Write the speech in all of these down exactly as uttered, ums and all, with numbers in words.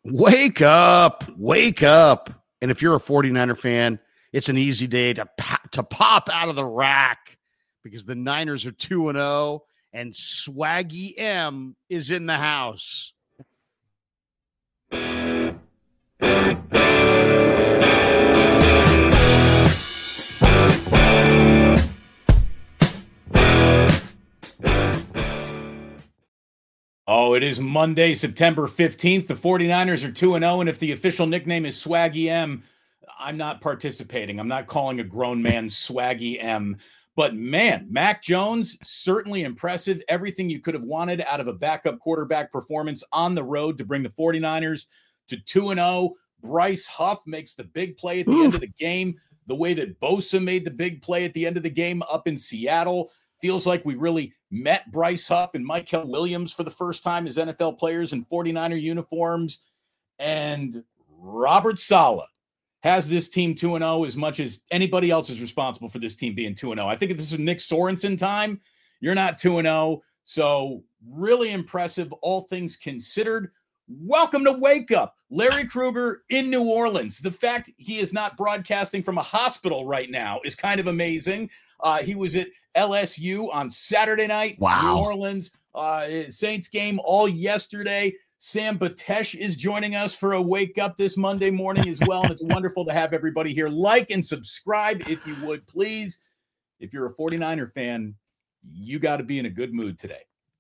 Wake up, wake up. And if you're a 49er fan, it's an easy day to, to pop out of the rack because the Niners are two and oh and Swaggy M is in the house. Oh, it is Monday, September fifteenth. The 49ers are two and oh, and if the official nickname is Swaggy M, I'm not participating. I'm not calling a grown man Swaggy M. But man, Mac Jones, certainly impressive. Everything you could have wanted out of a backup quarterback performance on the road to bring the 49ers to two and oh. Bryce Huff makes the big play at the Ooh. end of the game. The way that Bosa made the big play at the end of the game up in Seattle. Feels like we really met Bryce Huff and Mykel Williams for the first time as N F L players in 49er uniforms. And Robert Saleh has this team two and oh as much as anybody else is responsible for this team being two and oh. I think if this is Nick Sorensen time, you're not two and oh. So really impressive, all things considered. Welcome to Wake Up. Larry Krueger in New Orleans. The fact he is not broadcasting from a hospital right now is kind of amazing. Uh, he was at L S U on Saturday night. Wow. New Orleans uh, Saints game all yesterday. Sam Batesh is joining us for a Wake Up this Monday morning as well. And it's wonderful to have everybody here. Like and subscribe if you would, please. If you're a 49er fan, you got to be in a good mood today.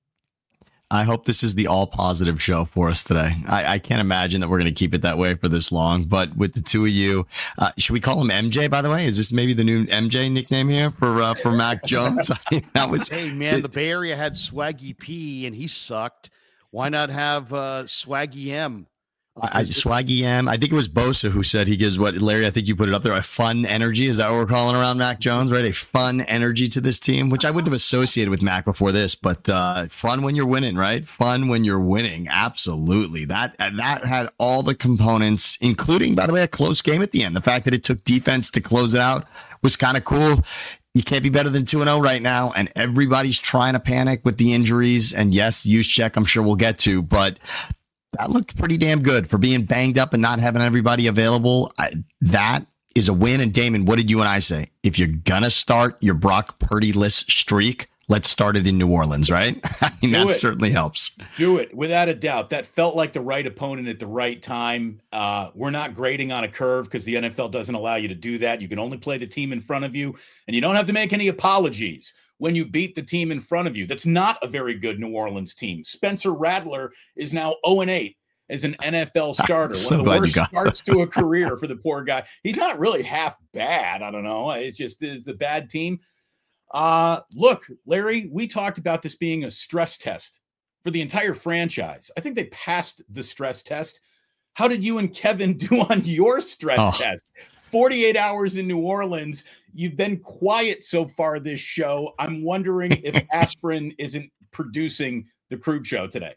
I hope this is the all positive show for us today. I, I can't imagine that we're going to keep it that way for this long, but with the two of you, uh, should we call him M J, by the way? Is this maybe the new M J nickname here for, uh, for Mac Jones? I mean, that was, hey man, it, the Bay Area had Swaggy P and he sucked. Why not have uh, Swaggy M? I, I, Swaggy M. I think it was Bosa who said he gives what, Larry, I think you put it up there, a fun energy. Is that what we're calling around Mac Jones, right? A fun energy to this team, which I wouldn't have associated with Mac before this, but uh, fun when you're winning, right? Fun when you're winning. Absolutely. That, that had all the components, including, by the way, a close game at the end. The fact that it took defense to close it out was kind of cool. You can't be better than two and oh right now, and everybody's trying to panic with the injuries. And yes, use check, I'm sure we'll get to, but that looked pretty damn good for being banged up and not having everybody available. I, that is a win. And Damon, what did you and I say? If you're going to start your Brock Purdy-less streak, let's start it in New Orleans, right? I mean, Do that it. certainly helps. Do it, without a doubt. That felt like the right opponent at the right time. Uh, we're not grading on a curve because the N F L doesn't allow you to do that. You can only play the team in front of you, and you don't have to make any apologies when you beat the team in front of you. That's not a very good New Orleans team. Spencer Rattler is now oh and eight as an N F L starter. So One of the worst got- starts to a career for the poor guy. He's not really half bad. I don't know. It's just it's a bad team. Uh, look, Larry, we talked about this being a stress test for the entire franchise. I think they passed the stress test. How did you and Kevin do on your stress oh. test? forty-eight hours in New Orleans. You've been quiet so far this show. I'm wondering if aspirin isn't producing the Krug show today.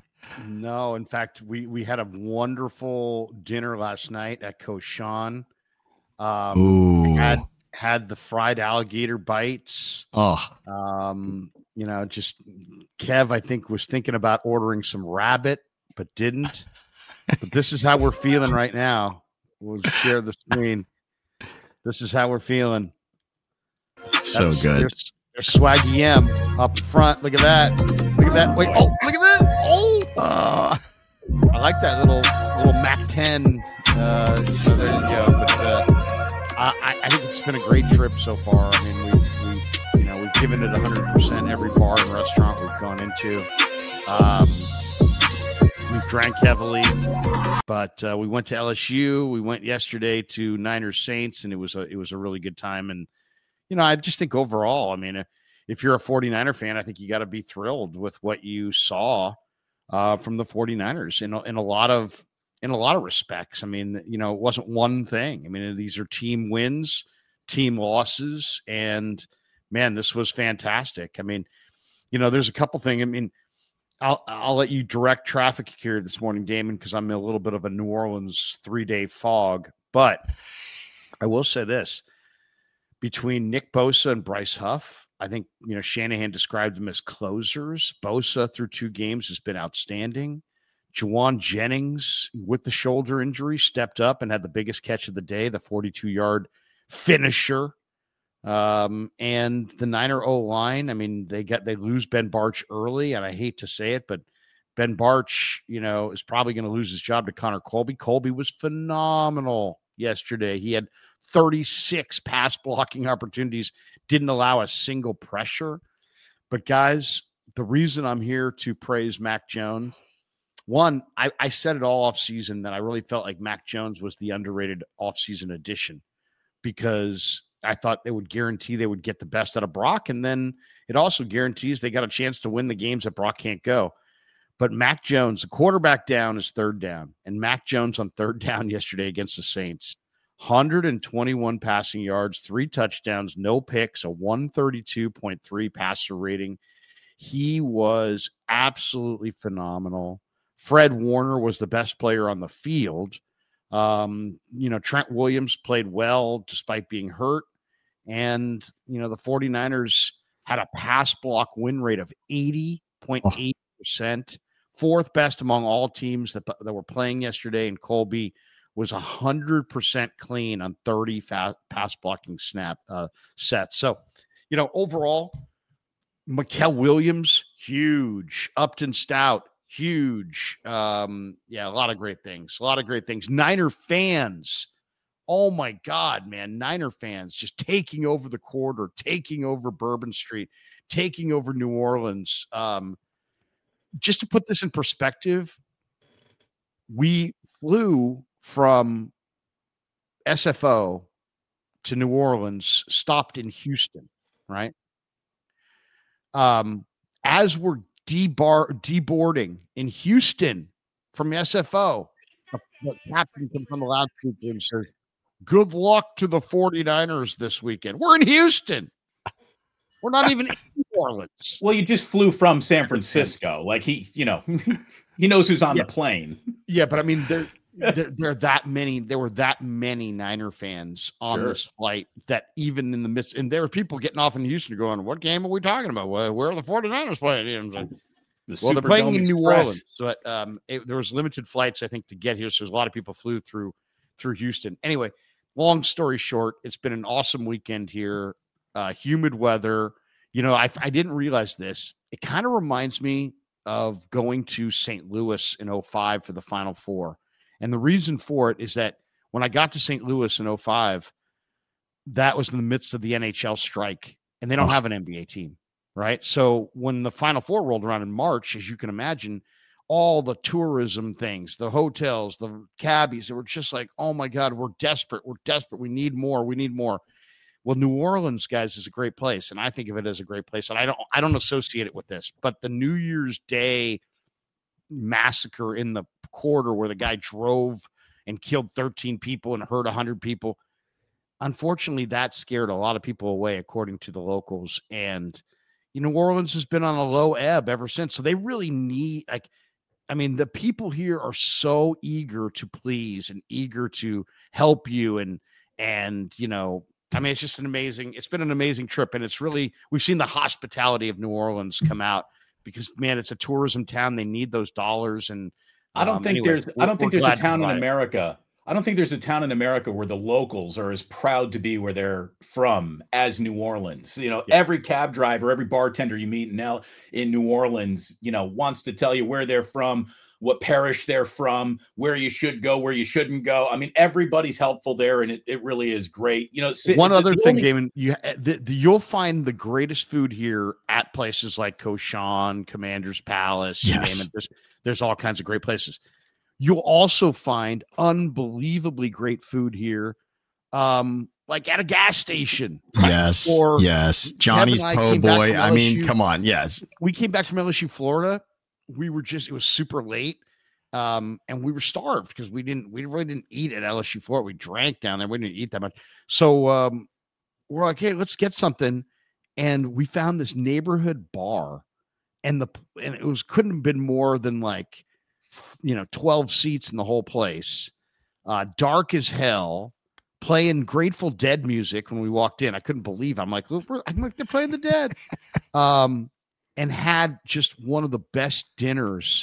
No, in fact, we, we had a wonderful dinner last night at Koshan. Um, Ooh. had had the fried alligator bites. Oh, um, you know, just Kev, I think, was thinking about ordering some rabbit, but didn't. But this is how we're feeling right now. We'll share the screen. This is how we're feeling. So That's, good. There's, there's Swaggy M up front. Look at that. Look at that. Wait. Oh, look at that. Oh. Uh, I like that little little Mac ten. Uh, so there you go. But uh, I, I think it's been a great trip so far. I mean, we've, we've you know we've given it one hundred percent every bar and restaurant we've gone into. Um, We've drank heavily, but uh, we went to L S U. We went yesterday to Niners Saints, and it was a it was a really good time. And you know, I just think overall, I mean, if you're a 49er fan, I think you got to be thrilled with what you saw uh, from the 49ers in a, in a lot of in a lot of respects. I mean, you know, it wasn't one thing. I mean, these are team wins, team losses, and man, this was fantastic. I mean, you know, there's a couple things. I mean. I'll I'll let you direct traffic here this morning, Damon, because I'm in a little bit of a New Orleans three-day fog. But I will say this. Between Nick Bosa and Bryce Huff, I think, you know, Shanahan described them as closers. Bosa through two games has been outstanding. Juwan Jennings, with the shoulder injury, stepped up and had the biggest catch of the day, the forty-two-yard finisher. Um, and the Niner O-line, I mean, they got they lose Ben Bartch early, and I hate to say it, but Ben Bartch, you know, is probably going to lose his job to Connor Colby. Colby was phenomenal yesterday. He had thirty-six pass blocking opportunities, didn't allow a single pressure. But guys, the reason I'm here to praise Mac Jones, one, I, I said it all offseason that I really felt like Mac Jones was the underrated offseason addition, because I thought they would guarantee they would get the best out of Brock. And then it also guarantees they got a chance to win the games that Brock can't go. But Mac Jones, the quarterback down is third down. And Mac Jones on third down yesterday against the Saints, one hundred twenty-one passing yards, three touchdowns, no picks, a one thirty-two point three passer rating. He was absolutely phenomenal. Fred Warner was the best player on the field. Um, you know, Trent Williams played well despite being hurt. And, you know, the 49ers had a pass block win rate of eighty point eight percent, fourth best among all teams that, that were playing yesterday. And Colby was one hundred percent clean on thirty fa- pass blocking snap uh, sets. So, you know, overall, Mikael Williams, huge. Upton Stout, huge. Um, yeah, a lot of great things. A lot of great things. Niner fans, oh my God, man. Niner fans just taking over the quarter, taking over Bourbon Street, taking over New Orleans. Um, just to put this in perspective, we flew from S F O to New Orleans, stopped in Houston, right? Um, as we're debar deboarding in Houston from S F O, the, the captain comes on the loudspeaker and says, "Good luck to the 49ers this weekend." We're in Houston. We're not even in New Orleans. Well, you just flew from San Francisco. Like he, you know, he knows who's on yeah. the plane. Yeah, but I mean, there, there, there are that many. There were that many Niner fans on Sure. this flight that even in the midst, and there were people getting off in Houston going, "What game are we talking about? Where, where are the 49ers playing?" And like, The well, they're playing Superdome in New Express. Orleans, so um, it, there was limited flights, I think, to get here. So there's a lot of people flew through through Houston. Anyway, long story short, it's been an awesome weekend here. Uh, humid weather. You know, I, I didn't realize this. It kind of reminds me of going to Saint Louis in oh five for the Final Four. And the reason for it is that when I got to Saint Louis in oh five, that was in the midst of the N H L strike, and they don't have an N B A team, right? So when the Final Four rolled around in March, as you can imagine, all the tourism things, the hotels, the cabbies, they were just like, oh my God, we're desperate. We're desperate. We need more. We need more. Well, New Orleans, guys, is a great place, and I think of it as a great place. And I don't, I don't associate it with this, but the New Year's Day massacre in the quarter where the guy drove and killed thirteen people and hurt one hundred people, unfortunately, that scared a lot of people away, according to the locals. And you know, New Orleans has been on a low ebb ever since. So they really need, like, I mean, the people here are so eager to please and eager to help you, and and you know. I mean, it's just an amazing, it's been an amazing trip. And it's really, we've seen the hospitality of New Orleans come out because, man, it's a tourism town. They need those dollars. And I don't um, think anyway, there's, I don't think there's a town in it. America. I don't think there's a town in America where the locals are as proud to be where they're from as New Orleans. You know, Yeah. every cab driver, every bartender you meet in L in New Orleans, you know, wants to tell you where they're from, what parish they're from, where you should go, where you shouldn't go. I mean, everybody's helpful there, and it, it really is great. You know, One the, other the thing, only, Damon, you the, the, you'll find the greatest food here at places like Cochon, Commander's Palace. you Yes. name it. There's, there's all kinds of great places. You'll also find unbelievably great food here, um, like at a gas station. Yes. Or yes. Johnny's Kevin and I Po' came back Boy. from I mean, L S U. come on. Yes. We came back from L S U, Florida. We were just, it was super late. Um, and we were starved because we didn't, we really didn't eat at L S U, Florida. We drank down there. We didn't eat that much. So, um, we're like, hey, let's get something. And we found this neighborhood bar, and the, and it was, couldn't have been more than like, you know, twelve seats in the whole place. Uh, dark as hell, playing Grateful Dead music when we walked in. I couldn't believe it. I'm like, look, we're, I'm like, they're playing the Dead. Um, and had just one of the best dinners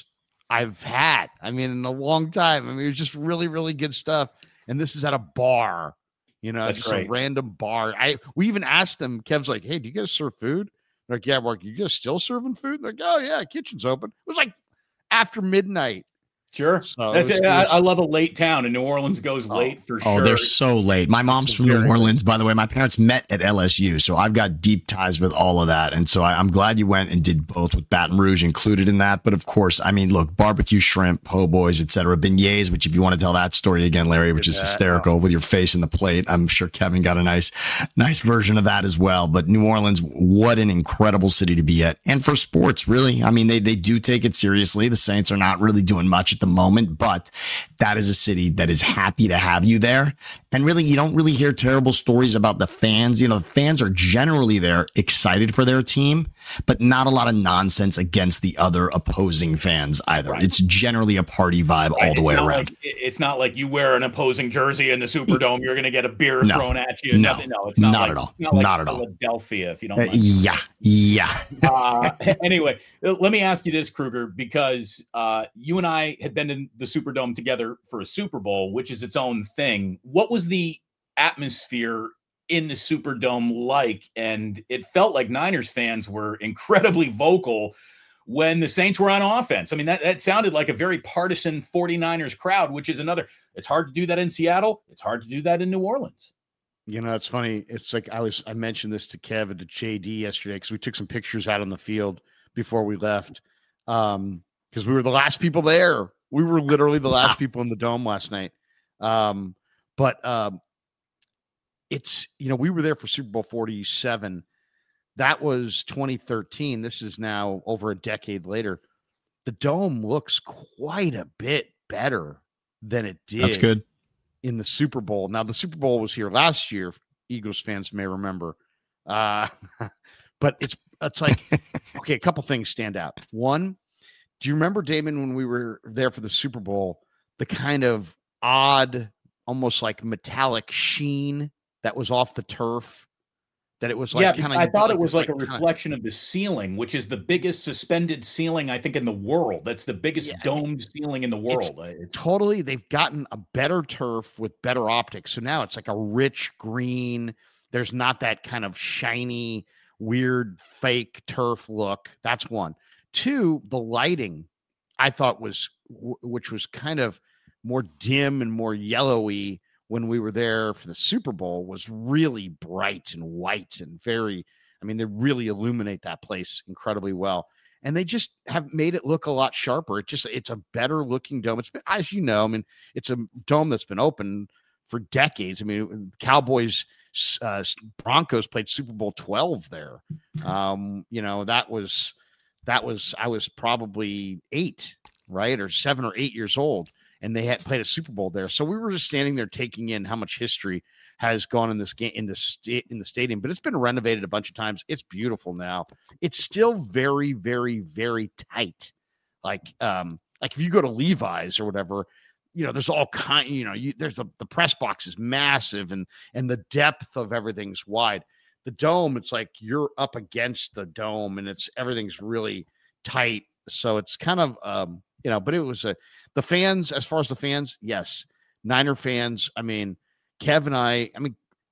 I've had. I mean, in a long time. I mean, it was just really, really good stuff. And this is at a bar, you know, That's just great. a random bar. I we even asked them. Kev's like, "Hey, do you guys serve food?" They're like, "Yeah, Mark, you guys still serving food?" They're like, "Oh yeah, kitchen's open." It was like after midnight. Sure. So That's it was- it. I, it was- I love a late town, and New Orleans goes Oh. late for Oh, sure. they're so late. My mom's from New Orleans, by the way. My parents met at L S U, so I've got deep ties with all of that. And so I, I'm glad you went and did both, with Baton Rouge included in that. But of course, I mean, look, barbecue shrimp, po' boys, et cetera, beignets, which if you want to tell that story again, Larry, which is Yeah. hysterical with your face in the plate, I'm sure Kevin got a nice, nice version of that as well. But New Orleans, what an incredible city to be at. And for sports, really, I mean, they, they do take it seriously. The Saints are not really doing much at the moment, but that is a city that is happy to have you there. And really, you don't really hear terrible stories about the fans. You know, the fans are generally there excited for their team, but not a lot of nonsense against the other opposing fans either. Right. It's generally a party vibe all Right. the It's way not around. Like, it's not like you wear an opposing jersey in the Superdome, you're going to get a beer No. thrown at you. No. Nothing. No, it's not, Not like, at all. it's Not, like Not at all. Philadelphia, if you don't Uh, mind. yeah. Yeah. uh, anyway, let me ask you this, Kruger, because uh, you and I had been in the Superdome together for a Super Bowl, which is its own thing. What was the atmosphere in the Superdome like? And it felt like Niners fans were incredibly vocal when the Saints were on offense. I mean, that, that sounded like a very partisan 49ers crowd, which is another. It's hard to do that in Seattle. It's hard to do that in New Orleans. You know, it's funny. It's like I was, I mentioned this to Kev and to J D yesterday because we took some pictures out on the field before we left. Um, because we were the last people there. We were literally the last people in the dome last night. Um, but um, it's, you know, we were there for Super Bowl forty-seven. That was twenty thirteen. This is now over a decade later. The dome looks quite a bit better than it did. That's good. In the Super Bowl. Now, the Super Bowl was here last year. Eagles fans may remember. Uh, but it's it's like, okay, a couple things stand out. One, do you remember, Damon, when we were there for the Super Bowl, the kind of odd, almost like metallic sheen that was off the turf? That it was like yeah, kind of. I thought like it was this, like, like a kinda- reflection of the ceiling, which is the biggest suspended ceiling, I think, in the world. That's the biggest Yeah, domed ceiling in the world. It's, Totally, they've gotten a better turf with better optics. So now it's like a rich green. There's not that kind of shiny, weird, fake turf look. That's one. Two, the lighting, I thought was, which was kind of more dim and more yellowy when we were there for the Super Bowl, was really bright and white and very, I mean, they really illuminate that place incredibly well. And they just have made it look a lot sharper. It just, it's a better looking dome. It's been, as you know, I mean, it's a dome that's been open for decades. I mean, Cowboys, uh, Broncos played Super Bowl twelve there. Um, you know, that was, that was, I was probably eight, right? Or seven or eight years old. And they had played a Super Bowl there. So we were just standing there taking in how much history has gone in this game, in the sta- in the stadium, but it's been renovated a bunch of times. It's beautiful now. It's still very, very, very tight. Like, um, like if you go to Levi's or whatever, you know, there's all kind, you know, you, there's the, the press box is massive and, and the depth of everything's wide. The dome, it's like you're up against the dome and it's, everything's really tight. So it's kind of, um, you know, but it was a, the fans, as far as the fans, yes. Niner fans, I mean, Kev and I, I mean,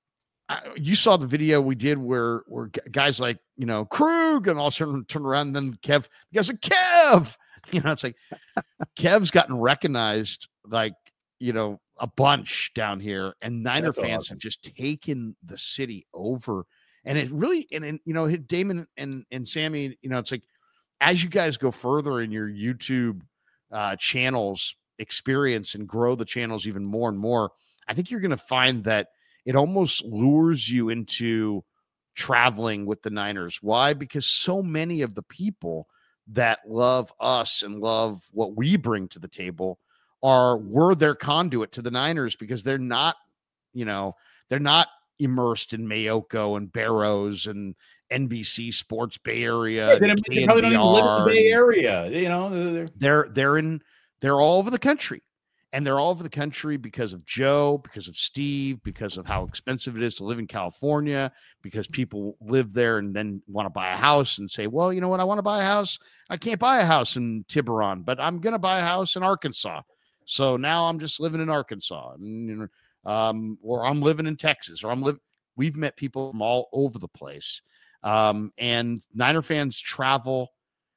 I, you saw the video we did where where guys like, you know, Krug and all of a sudden turn around and then Kev, the guys like, Kev, you know, it's like Kev's gotten recognized like, you know, a bunch down here, and Niner That's fans awesome. have just taken the city over. And it really, and, and you know, Damon and, and Sammy, you know, it's like, as you guys go further in your YouTube uh, channels experience and grow the channels even more and more, I think you're going to find that it almost lures you into traveling with the Niners. Why? Because so many of the people that love us and love what we bring to the table are, we're their conduit to the Niners, because they're not, you know, they're not immersed in Mayoko and Barrows and N B C Sports Bay Area. Yeah, they, don't- they probably don't even live in the Bay and- Area. You know, they're, they're they're in they're all over the country, And they're all over the country because of Joe, because of Steve, because of how expensive it is to live in California, because people live there and then want to buy a house and say, well, you know what? I want to buy a house. I can't buy a house in Tiburon, but I'm going to buy a house in Arkansas. So now I'm just living in Arkansas, and, um, or I'm living in Texas, or I'm living. We've met people from all over the place. Um, and Niner fans travel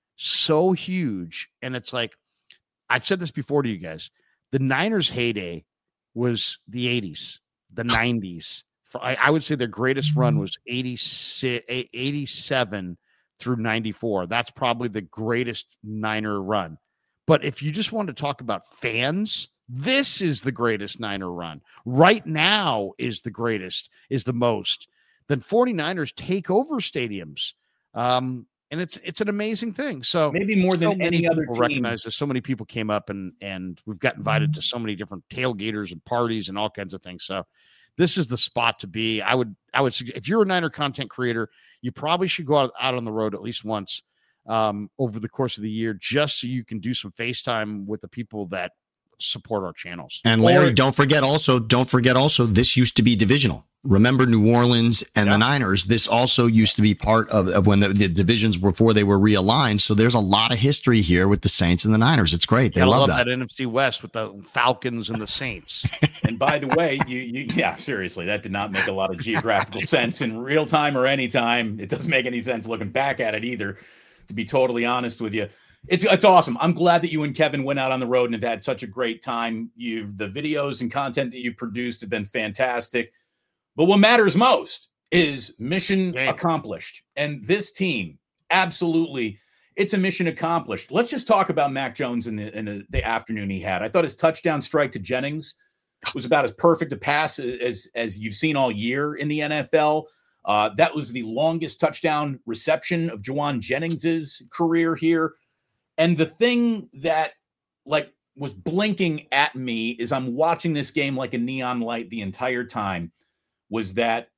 so huge. And it's like, I've said this before to you guys. The Niners' heyday was the eighties, the nineties. For, I, I would say their greatest run was eighty-six, eighty-seven through ninety-four. That's probably the greatest Niner run. But if you just want to talk about fans, this is the greatest Niner run. Right now is the greatest, is the most. Then 49ers take over stadiums. Um, And it's it's an amazing thing. So maybe more so than any other team. Recognize this. So many people came up and and we've got invited to so many different tailgaters and parties and all kinds of things. So this is the spot to be. I would I would suggest, if you're a Niner content creator, you probably should go out, out on the road at least once um, over the course of the year, just so you can do some FaceTime with the people that support our channels. And Larry, or, don't forget also, don't forget also, this used to be divisional. Remember New Orleans and yeah. the Niners. This also used to be part of, of when the, the divisions before they were realigned. So there's a lot of history here with the Saints and the Niners. It's great. They love, love that. that N F C West with the Falcons and the Saints. And by the way, you, you yeah, seriously, that did not make a lot of geographical sense in real time or any time. It doesn't make any sense looking back at it either, to be totally honest with you. It's it's awesome. I'm glad that you and Kevin went out on the road and have had such a great time. You've the videos and content that you've produced have been fantastic. But what matters most is mission yeah. accomplished. And this team, absolutely, it's a mission accomplished. Let's just talk about Mac Jones in the in the, the afternoon he had. I thought his touchdown strike to Jennings was about as perfect a pass as, as you've seen all year in the N F L. Uh, that was the longest touchdown reception of Jauan Jennings's career here. And the thing that, like, was blinking at me is I'm watching this game like a neon light the entire time, was that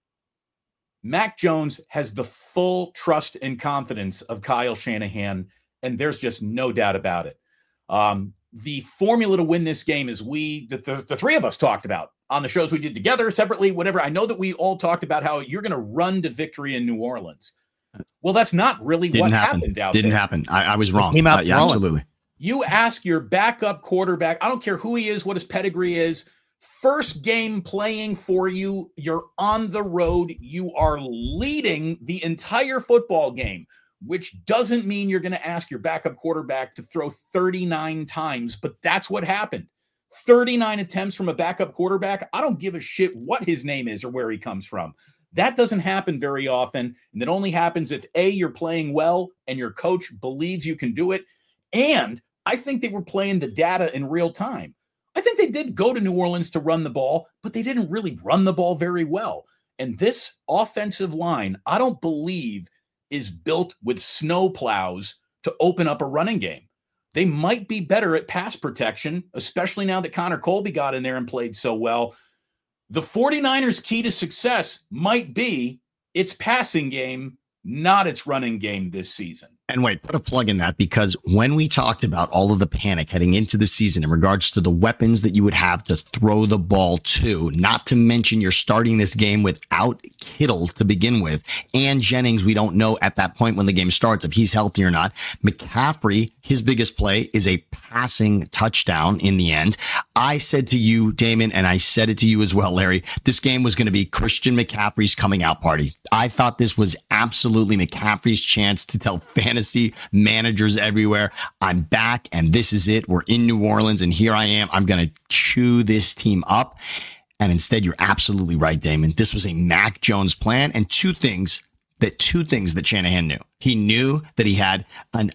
Mac Jones has the full trust and confidence of Kyle Shanahan, and there's just no doubt about it. Um, the formula to win this game is we, the, the, the three of us talked about on the shows we did together, separately, whatever. I know that we all talked about how you're going to run to victory in New Orleans. Well, that's not really Didn't what happen. happened out Didn't there. happen. I, I was wrong. Came out uh, yeah, throwing. absolutely. You ask your backup quarterback, I don't care who he is, what his pedigree is, first game playing for you, you're on the road, you are leading the entire football game, which doesn't mean you're going to ask your backup quarterback to throw thirty-nine times, but that's what happened. thirty-nine attempts from a backup quarterback. I don't give a shit what his name is or where he comes from. That doesn't happen very often, and it only happens if, A, you're playing well and your coach believes you can do it, and I think they were playing the data in real time. I think they did go to New Orleans to run the ball, but they didn't really run the ball very well. And this offensive line, I don't believe, is built with snow plows to open up a running game. They might be better at pass protection, especially now that Connor Colby got in there and played so well. The 49ers' key to success might be its passing game, not its running game this season. And wait, put a plug in that, because when we talked about all of the panic heading into the season in regards to the weapons that you would have to throw the ball to, not to mention you're starting this game without Kittle to begin with, and Jennings, we don't know at that point when the game starts if he's healthy or not. McCaffrey, his biggest play is a passing touchdown in the end. I said to you, Damon, and I said it to you as well, Larry, this game was going to be Christian McCaffrey's coming out party. I thought this was absolutely McCaffrey's chance to tell fantasy managers everywhere, I'm back and this is it. We're in New Orleans and here I am. I'm going to chew this team up. And instead, you're absolutely right, Damon. This was a Mac Jones plan, and two things that two things that Shanahan knew. He knew that he had an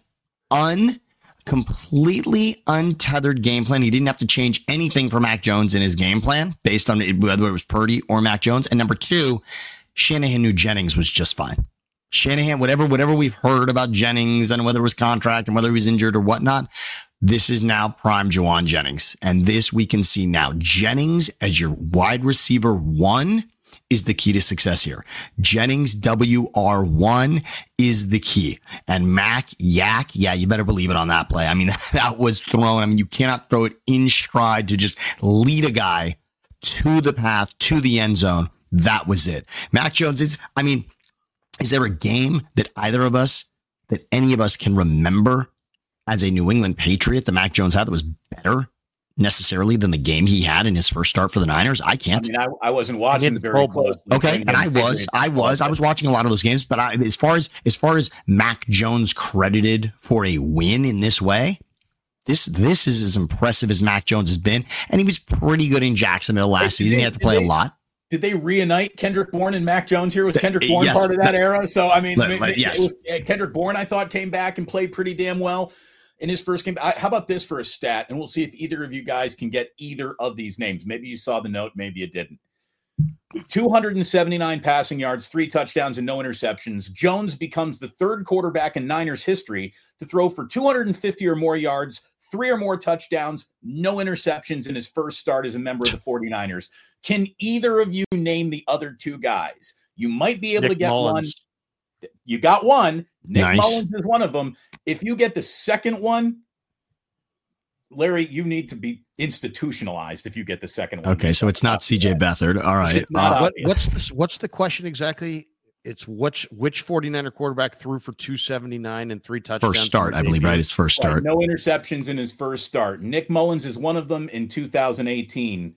un completely untethered game plan. He didn't have to change anything for Mac Jones in his game plan based on whether it was Purdy or Mac Jones. And number two, Shanahan knew Jennings was just fine. Shanahan, whatever, whatever we've heard about Jennings and whether it was contract and whether he was injured or whatnot, this is now prime Jauan Jennings. And this we can see now. Jennings as your wide receiver one is the key to success here. Jennings W R one is the key. And Mac Yak, yeah, you better believe it on that play. I mean, that was thrown. I mean, you cannot throw it in stride to just lead a guy to the path, to the end zone. That was it. Mac Jones is, I mean, is there a game that either of us, that any of us can remember as a New England Patriot that Mac Jones had that was better necessarily than the game he had in his first start for the Niners? I can't. I mean, I, I wasn't watching very closely. Okay, and I was, I was, I was watching a lot of those games. But I, as far as as far as Mac Jones credited for a win in this way, this this is as impressive as Mac Jones has been, and he was pretty good in Jacksonville last season. They, he had to play they, a lot. Did they reunite Kendrick Bourne and Mac Jones here? Was Kendrick Bourne yes, part of that, that era? So I mean, let, let, yes. it was, Kendrick Bourne I thought came back and played pretty damn well in his first game. I, how about this for a stat? And we'll see if either of you guys can get either of these names. Maybe you saw the note, maybe you didn't. two hundred seventy-nine passing yards, three touchdowns, and no interceptions. Jones becomes the third quarterback in Niners history to throw for two hundred fifty or more yards, three or more touchdowns, no interceptions in his first start as a member of the 49ers. Can either of you name the other two guys? You might be able Nick to get Mullins. one. You got one. Nick Nice. Mullins is one of them. If you get the second one, Larry, you need to be institutionalized if you get the second one. Okay, so it's not C J Beathard. All right. not Uh, What, what's this? What's the question exactly? It's which which 49er quarterback threw for two seventy-nine and three touchdowns? first start, I believe, right? It's first Right, start. no interceptions in his first start. Nick Mullins is one of them in two thousand eighteen.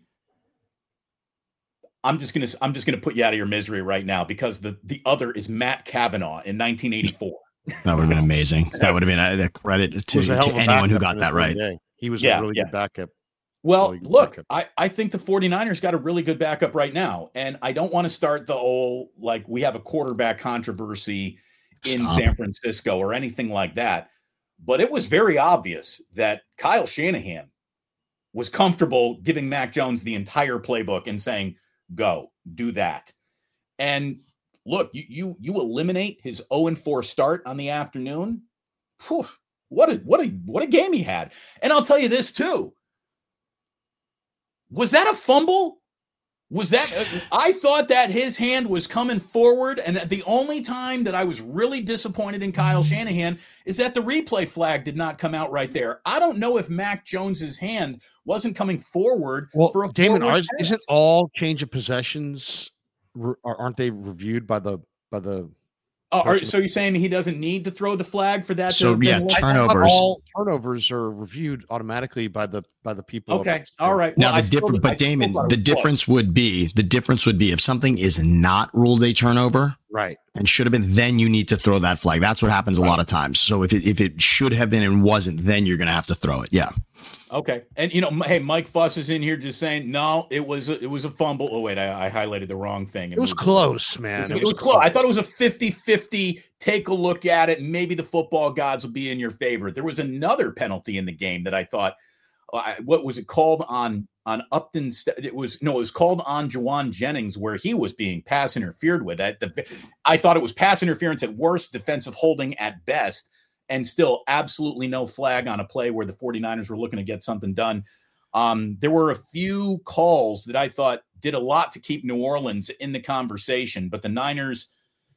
I'm just gonna I'm just gonna put you out of your misery right now because the the other is Matt Kavanaugh in nineteen eighty-four. That would have been amazing. That would have been a credit to, Was a hell to of a anyone who backup got in that his right. day. He was Yeah, a really yeah. good backup. Well, Really good look, backup. I, I think the 49ers got a really good backup right now. And I don't want to start the whole, like, we have a quarterback controversy in Stop. San Francisco or anything like that. But it was very obvious that Kyle Shanahan was comfortable giving Mac Jones the entire playbook and saying, go, do that. And look, you you, you eliminate his oh and four start on the afternoon. Whew, what a what a what a game he had. And I'll tell you this too. Was that a fumble? Was that uh, I thought that his hand was coming forward, and the only time that I was really disappointed in Kyle Shanahan is that the replay flag did not come out right there. I don't know if Mac Jones's hand wasn't coming forward Well, for a Damon, forward are, pass. isn't all change of possessions re- aren't they reviewed by the by the? Oh, are, person- so you're saying he doesn't need to throw the flag for that? So, to yeah, then- turn- I thought Turnovers. All turnovers are reviewed automatically by the by the people. Okay, of- all right. Now Well, I the still- difference, I but still Damon, thought it the was difference would be the difference would be if something is not ruled a turnover right. and should have been, then you need to throw that flag. That's what happens a lot of times. So if it if it should have been and wasn't, then you're going to have to throw it. Yeah. Okay, and you know, m- hey, Mike Fuss is in here just saying no, it was a, it was a fumble. Oh wait, I, I highlighted the wrong thing. It was moved- close, man. It was, it was close. I thought it was a fifty-fifty. Take a look at it. Maybe the football gods will be in your favor. There was another penalty in the game that I thought, uh, I- what was it called on on Upton? St- It was no, it was called on Juwan Jennings, where he was being pass interfered with. At the, I thought it was pass interference at worst, defensive holding at best, and still absolutely no flag on a play where the 49ers were looking to get something done. Um, there were a few calls that I thought did a lot to keep New Orleans in the conversation, but the Niners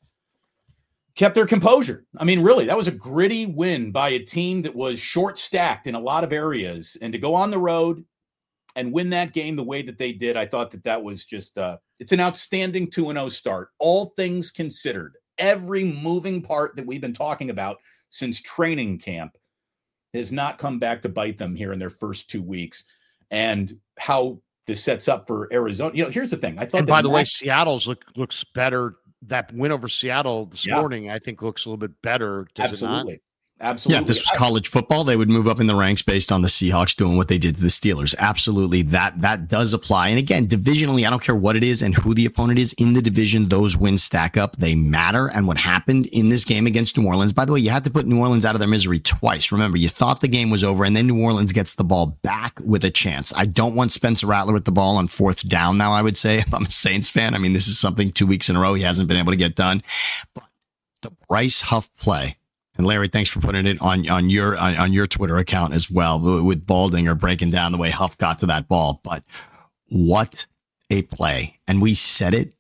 kept their composure. I mean, really, that was a gritty win by a team that was short stacked in a lot of areas, and to go on the road and win that game the way that they did, I thought that that was just, uh, it's an outstanding two and oh start. All things considered, every moving part that we've been talking about since training camp has not come back to bite them here in their first two weeks. And how this sets up for Arizona. You know, here's the thing. I thought, And that by the way, Mac- Seattle's look looks better. That win over Seattle this Yeah. morning, I think, looks a little bit better. Does absolutely, it not? absolutely. Yeah, if this was college football, they would move up in the ranks based on the Seahawks doing what they did to the Steelers. Absolutely, that that does apply. And again, divisionally, I don't care what it is and who the opponent is in the division, those wins stack up. They matter. And what happened in this game against New Orleans, by the way, you had to put New Orleans out of their misery twice. Remember, you thought the game was over, and then New Orleans gets the ball back with a chance. I don't want Spencer Rattler with the ball on fourth down now, I would say, if I'm a Saints fan. I mean, this is something two weeks in a row he hasn't been able to get done. But the Bryce Huff play, and Larry, thanks for putting it on, on your on, on your Twitter account as well, with Baldinger breaking down the way Huff got to that ball. But what a play. And we said it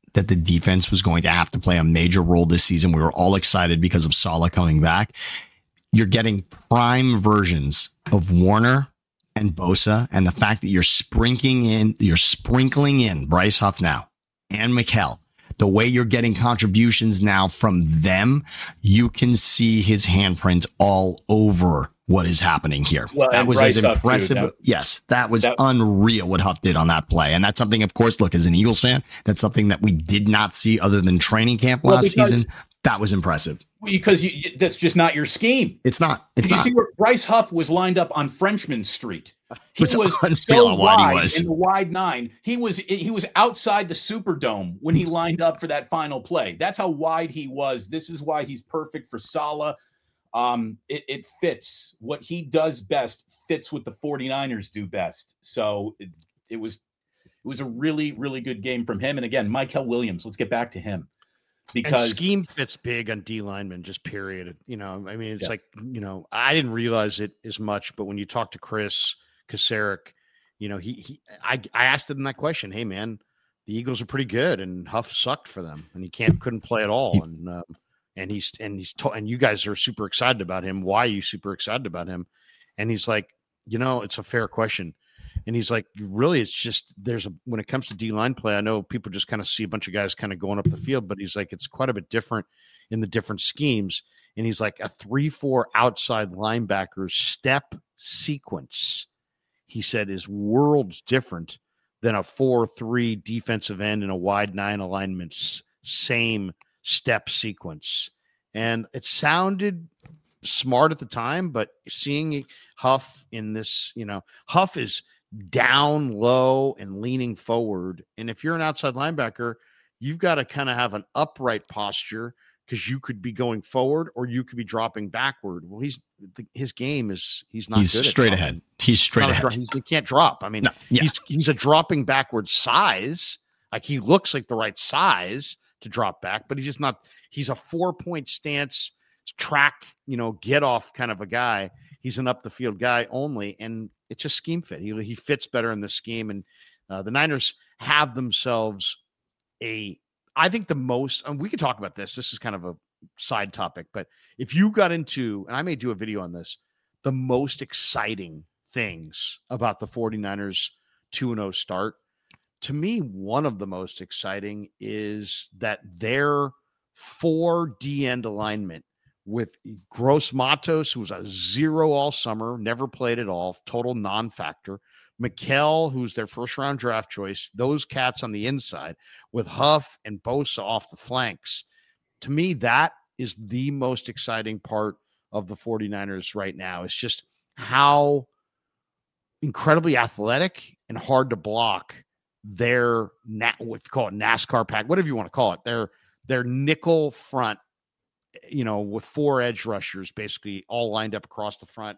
that the defense was going to have to play a major role this season. We were all excited because of Saleh coming back. You're getting prime versions of Warner and Bosa, and the fact that you're sprinkling in, you're sprinkling in Bryce Huff now and Mikel. The way you're getting contributions now from them, you can see his handprint all over what is happening here. Well, that was Bryce as impressive. Huff, dude, that, yes, that was that, unreal what Huff did on that play. And that's something, of course, look, as an Eagles fan, that's something that we did not see other than training camp last well, because, season. That was impressive. Because you, that's just not your scheme. It's not. It's you not. see where Bryce Huff was lined up on Frenchman Street. He it's was so wide was. in the wide nine. He was he was outside the Superdome when he lined up for that final play. That's how wide he was. This is why he's perfect for Saleh. Um, it, it fits. What he does best fits what the 49ers do best. So it, it was it was a really, really good game from him. And again, Mikel Williams, let's get back to him. Because and scheme fits big on D linemen, just period. You know, I mean, it's yeah. like, you know, I didn't realize it as much, but when you talk to Chris Kasarik, you know, he, he I, I asked him that question. Hey man, the Eagles are pretty good and Huff sucked for them and he can't, couldn't play at all. And, um, and he's, and he's, to, and you guys are super excited about him. Why are you super excited about him? And he's like, you know, it's a fair question. And he's like, really, it's just there's a when it comes to D-line play, I know people just kind of see a bunch of guys kind of going up the field, but he's like, it's quite a bit different in the different schemes. And he's like, a three four outside linebacker step sequence, he said, is worlds different than a four three defensive end and a wide nine alignments, same step sequence. And it sounded smart at the time, but seeing Huff in this, you know, Huff is down low and leaning forward. And if you're an outside linebacker, you've got to kind of have an upright posture because you could be going forward or you could be dropping backward. Well, he's his game is he's not he's good straight at ahead. He's straight he's ahead. He's, he can't drop. I mean, no, yeah. he's he's a dropping backward size. Like he looks like the right size to drop back, but he's just not. He's a four point stance track, you know, get off kind of a guy. He's an up the field guy only, and it's just scheme fit. He he fits better in the scheme, and uh, the Niners have themselves a. I think the most. And we could talk about this. This is kind of a side topic, but if you got into, and I may do a video on this, the most exciting things about the 49ers two and oh start. To me, one of the most exciting is that their four D end alignment with Gross Matos, who was a zero all summer, never played at all, total non-factor. Mikel, who's their first-round draft choice, those cats on the inside, with Huff and Bosa off the flanks. To me, that is the most exciting part of the 49ers right now. It's just how incredibly athletic and hard to block their, what call it NASCAR pack, whatever you want to call it, their, their nickel front, you know, with four edge rushers basically all lined up across the front.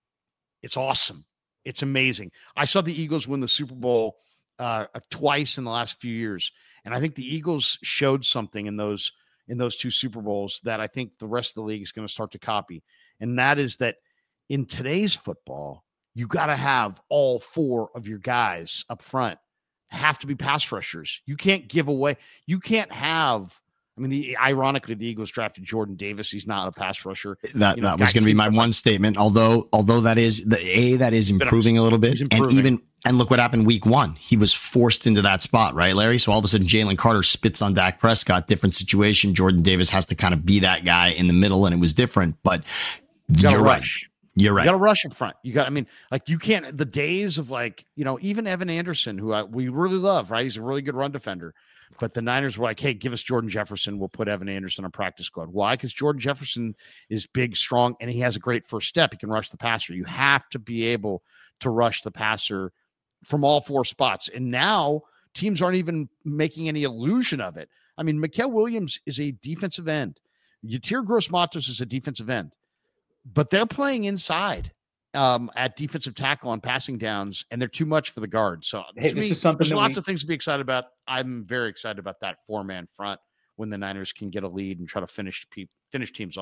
It's awesome. It's amazing. I saw the Eagles win the Super Bowl uh, twice in the last few years. And I think the Eagles showed something in those, in those two Super Bowls that I think the rest of the league is going to start to copy. And that is that in today's football, you got to have all four of your guys up front have to be pass rushers. You can't give away. You can't have, I mean, the, ironically, the Eagles drafted Jordan Davis. He's not a pass rusher. That you know, that was going to be my one statement. Although, although that is the a that is improving a little bit, and even and look what happened week one. He was forced into that spot, right, Larry? So all of a sudden, Jalen Carter spits on Dak Prescott. Different situation. Jordan Davis has to kind of be that guy in the middle, and it was different. But you you're right. Rush. You're right. You got to rush in front. You got, I mean, like you can't, the days of like, you know, even Evan Anderson, who I, we really love, right? He's a really good run defender. But the Niners were like, hey, give us Jordan Jefferson. We'll put Evan Anderson on practice squad. Why? Because Jordan Jefferson is big, strong, and he has a great first step. He can rush the passer. You have to be able to rush the passer from all four spots. And now teams aren't even making any illusion of it. I mean, Mikel Williams is a defensive end. Yatir Gross-Matos is a defensive end. But they're playing inside um, at defensive tackle on passing downs, and they're too much for the guard. So hey, to this me, is something there's lots we... of things to be excited about. I'm very excited about that four-man front when the Niners can get a lead and try to finish pe- finish teams off.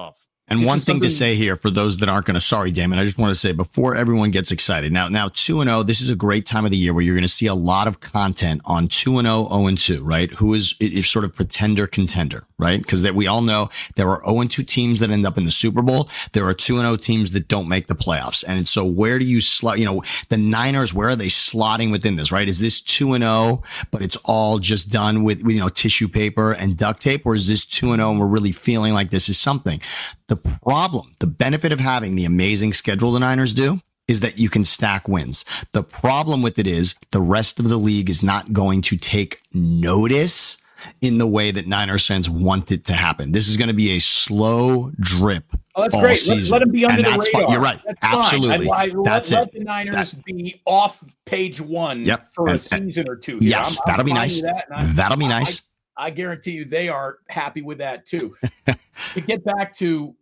And This one is thing to something- say here for those that aren't going to, sorry, Damon, I just want to say before everyone gets excited. Now, now two and oh, this is a great time of the year where you're going to see a lot of content on two and oh, oh and two, right? Who is, is sort of pretender contender, right? Because that we all know there are oh and two teams that end up in the Super Bowl. There are two and oh teams that don't make the playoffs. And so where do you slot, you know, the Niners, where are they slotting within this, right? Is this two and oh, but it's all just done with, you know, tissue paper and duct tape? Or is this two and oh and we're really feeling like this is something? The problem, the benefit of having the amazing schedule the Niners do is that you can stack wins. The problem with it is the rest of the league is not going to take notice in the way that Niners fans want it to happen. This is going to be a slow drip. Oh, that's all great. Let, season. let them be under And the that's radar. fine. You're right. That's Absolutely. I, I, that's let, it. let the Niners that, be off page one yep. for and, a season or two. Here. Yes, I'm, that'll I'm be fine nice. with That, I, that'll be nice. I, I guarantee you they are happy with that too. To get back to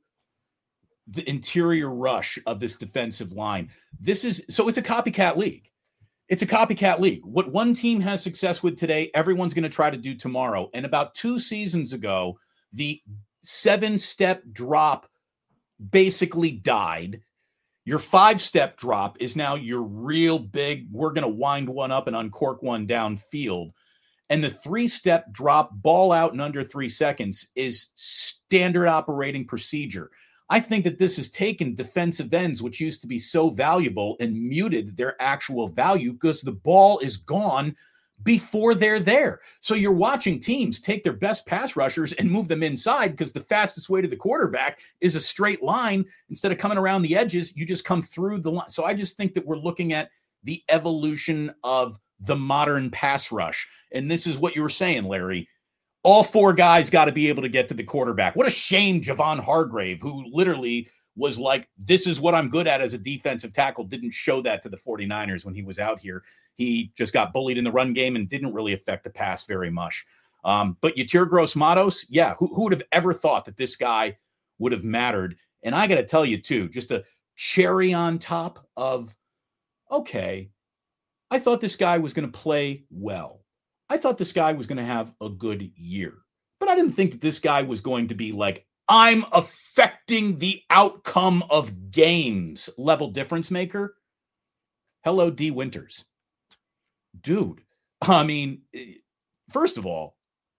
the interior rush of this defensive line, this is so it's a copycat league. It's a copycat league. What one team has success with today, everyone's going to try to do tomorrow. And about two seasons ago, the seven-step drop basically died. Your five-step drop is now your real big, we're going to wind one up and uncork one downfield. And the three-step drop, ball out in under three seconds, is standard operating procedure. I think that this has taken defensive ends, which used to be so valuable, and muted their actual value because the ball is gone before they're there. So you're watching teams take their best pass rushers and move them inside because the fastest way to the quarterback is a straight line. Instead of coming around the edges, you just come through the line. So I just think that we're looking at the evolution of the modern pass rush. And this is what you were saying, Larry. All four guys got to be able to get to the quarterback. What a shame Javon Hargrave, who literally was like, this is what I'm good at as a defensive tackle, didn't show that to the 49ers when he was out here. He just got bullied in the run game and didn't really affect the pass very much. Um, but Yetur Gross-Matos, yeah, who, who would have ever thought that this guy would have mattered? And I got to tell you, too, just a cherry on top of, okay, I thought this guy was going to play well. I thought this guy was going to have a good year, but I didn't think that this guy was going to be like, I'm affecting the outcome of games level difference maker. Hello, D Winters. Dude, I mean, first of all,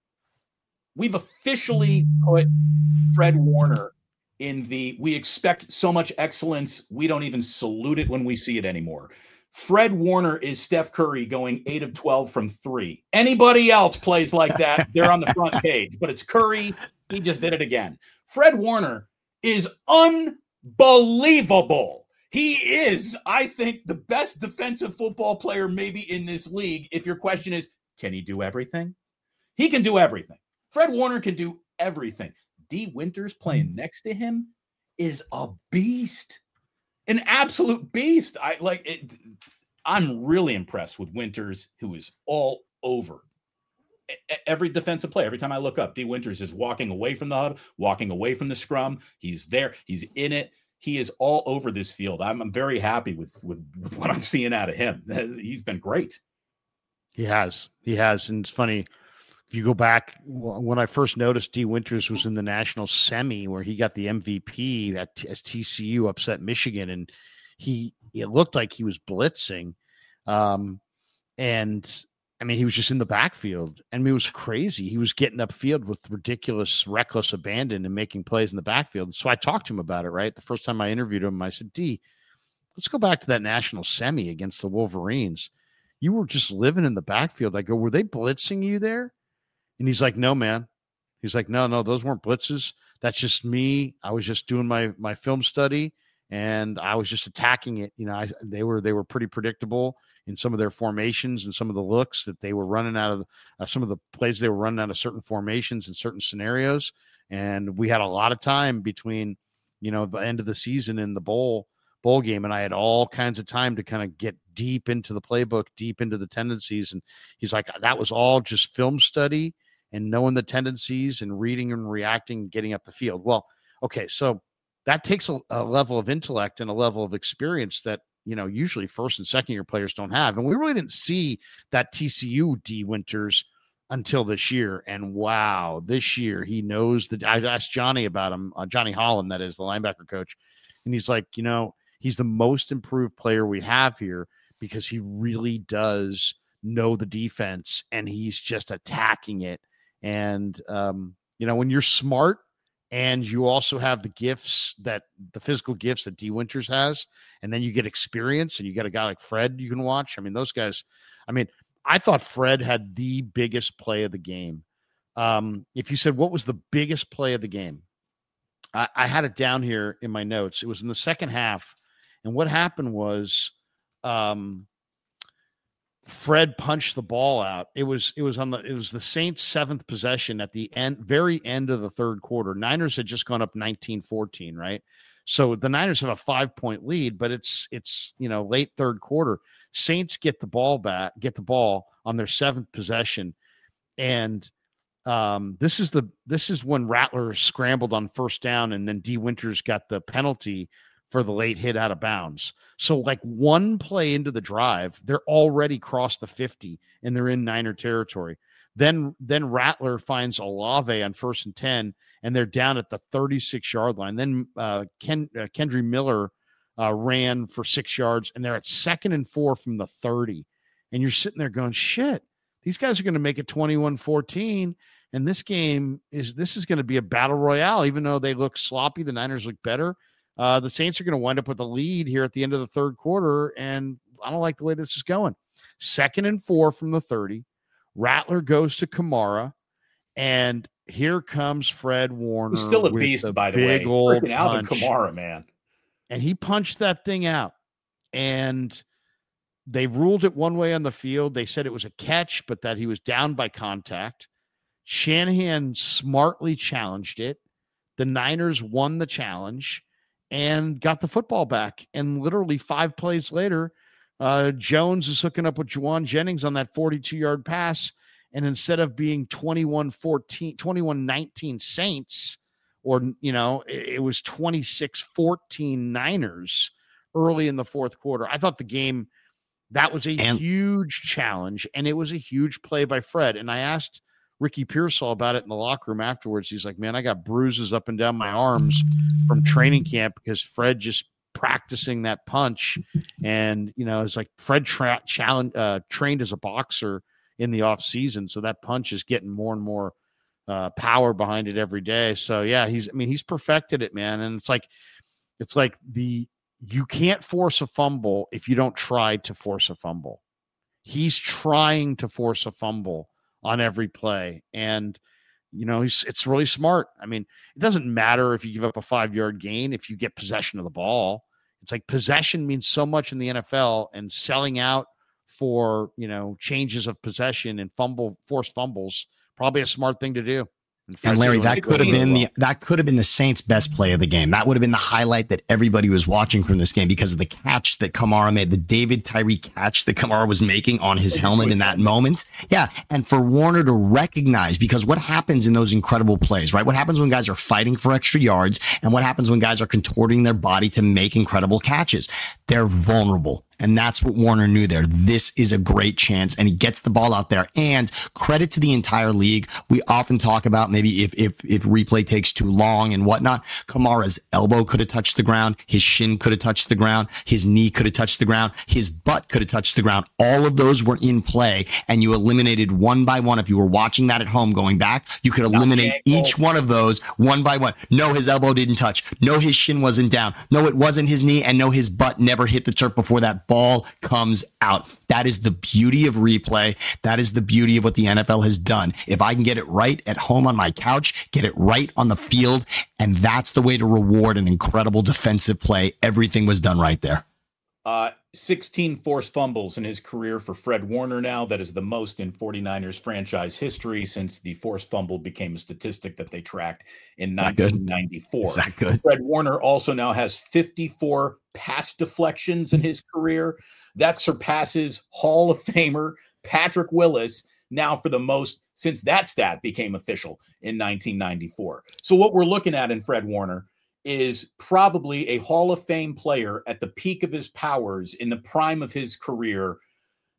we've officially put Fred Warner in the, we expect so much excellence, we don't even salute it when we see it anymore. Fred Warner is Steph Curry going eight of twelve from three. Anybody else plays like that, they're on the front page. But it's Curry. He just did it again. Fred Warner is unbelievable. He is, I think, the best defensive football player maybe in this league. If your question is, can he do everything? He can do everything. Fred Warner can do everything. D Winters playing next to him is a beast. An absolute beast. I like it. I'm really impressed with Winters, who is all over every defensive play. Every time I look up, D Winters is walking away from the huddle, walking away from the scrum. He's there. He's in it. He is all over this field. I'm, I'm very happy with, with, with what I'm seeing out of him. He's been great. He has. He has. And it's funny. If you go back, when I first noticed D Winters was in the national semi where he got the M V P at as T C U upset Michigan, and he it looked like he was blitzing, um, and I mean he was just in the backfield, and it was crazy. He was getting upfield with ridiculous, reckless abandon and making plays in the backfield. So I talked to him about it. Right, the first time I interviewed him, I said, "D, let's go back to that national semi against the Wolverines. You were just living in the backfield." I go, "Were they blitzing you there?" And he's like, "No, man." He's like, no, no, those weren't blitzes. That's just me. I was just doing my my film study, and I was just attacking it. You know, I, they were they were pretty predictable in some of their formations and some of the looks that they were running out of. Uh, some of the plays they were running out of certain formations and certain scenarios. And we had a lot of time between, you know, the end of the season and the bowl bowl game, and I had all kinds of time to kind of get deep into the playbook, deep into the tendencies. And he's like, that was all just film study and knowing the tendencies and reading and reacting and getting up the field. Well, okay, so that takes a, a level of intellect and a level of experience that, you know, usually first and second year players don't have. And we really didn't see that T C U D Winters until this year. And wow, this year he knows that. I asked Johnny about him, uh, Johnny Holland, that is the linebacker coach. And he's like, you know, he's the most improved player we have here because he really does know the defense and he's just attacking it. And, um, you know, when you're smart and you also have the gifts that the physical gifts that D Winters has, and then you get experience and you got a guy like Fred you can watch. I mean, those guys, I mean, I thought Fred had the biggest play of the game. Um, if you said, what was the biggest play of the game? I, I had it down here in my notes. It was in the second half. And what happened was um, Fred punched the ball out. It was, it was on the, it was the Saints' seventh possession at the end, very end of the third quarter. Niners had just gone up nineteen fourteen, right? So the Niners have a five point lead, but it's, it's, you know, late third quarter. Saints get the ball back, get the ball on their seventh possession. And um, this is the, this is when Rattler scrambled on first down. And then D Winters got the penalty for the late hit out of bounds. So like one play into the drive, they're already crossed the fifty and they're in Niner territory. Then, then Rattler finds Olave on first and ten, and they're down at the thirty-six yard line. Then uh, Ken, uh, Kendry Miller uh, ran for six yards, and they're at second and four from the thirty. And you're sitting there going, shit, these guys are going to make it twenty-one fourteen. And this game is, this is going to be a battle royale, even though they look sloppy. The Niners look better. Uh, the Saints are going to wind up with a lead here at the end of the third quarter, and I don't like the way this is going. Second and four from the thirty. Rattler goes to Kamara, and here comes Fred Warner. He's still a beast, by the way. Freaking Alvin Kamara, man. And he punched that thing out, and they ruled it one way on the field. They said it was a catch, but that he was down by contact. Shanahan smartly challenged it. The Niners won the challenge and got the football back. And literally five plays later, uh, Jones is hooking up with Juwan Jennings on that forty-two yard pass. And instead of being twenty-one fourteen, twenty-one nineteen Saints, or, you know, it, it was twenty-six fourteen Niners early in the fourth quarter. I thought the game, that was a and- huge challenge. And it was a huge play by Fred. And I asked Ricky Pearsall about it in the locker room afterwards. He's like, man, I got bruises up and down my arms from training camp because Fred just practicing that punch. And, you know, it's like Fred tra- challenge, uh, trained as a boxer in the off season. So that punch is getting more and more uh, power behind it every day. So yeah, he's, I mean, he's perfected it, man. And it's like, it's like the, you can't force a fumble if you don't try to force a fumble. He's trying to force a fumble on every play. And, you know, he's, it's really smart. I mean, it doesn't matter if you give up a five yard gain, if you get possession of the ball. It's like possession means so much in the N F L, and selling out for, you know, changes of possession and fumble, forced fumbles, probably a smart thing to do. And Larry, that could have been the that could have been the Saints' best play of the game. That would have been the highlight that everybody was watching from this game because of the catch that Kamara made, the David Tyree catch that Kamara was making on his helmet in that moment. Yeah, and for Warner to recognize, because what happens in those incredible plays, right? What happens when guys are fighting for extra yards, and what happens when guys are contorting their body to make incredible catches? They're vulnerable. And that's what Warner knew there. This is a great chance, and he gets the ball out there. And credit to the entire league. We often talk about maybe if if if replay takes too long and whatnot. Kamara's elbow could have touched the ground. His shin could have touched the ground. His knee could have touched the ground. His butt could have touched the ground. All of those were in play, and you eliminated one by one. If you were watching that at home going back, you could eliminate each one of those one by one. No, his elbow didn't touch. No, his shin wasn't down. No, it wasn't his knee, and no, his butt never hit the turf before that ball comes out. That is the beauty of replay. That is the beauty of what the N F L has done. If I can get it right at home on my couch, get it right on the field, and that's the way to reward an incredible defensive play. Everything was done right there. Uh, sixteen forced fumbles in his career for Fred Warner now. That is the most in 49ers franchise history since the forced fumble became a statistic that they tracked in nineteen ninety-four. Is that good? Fred Warner also now has fifty-four pass deflections in his career. That surpasses Hall of Famer Patrick Willis now for the most since that stat became official in nineteen ninety-four. So what we're looking at in Fred Warner is probably a Hall of Fame player at the peak of his powers in the prime of his career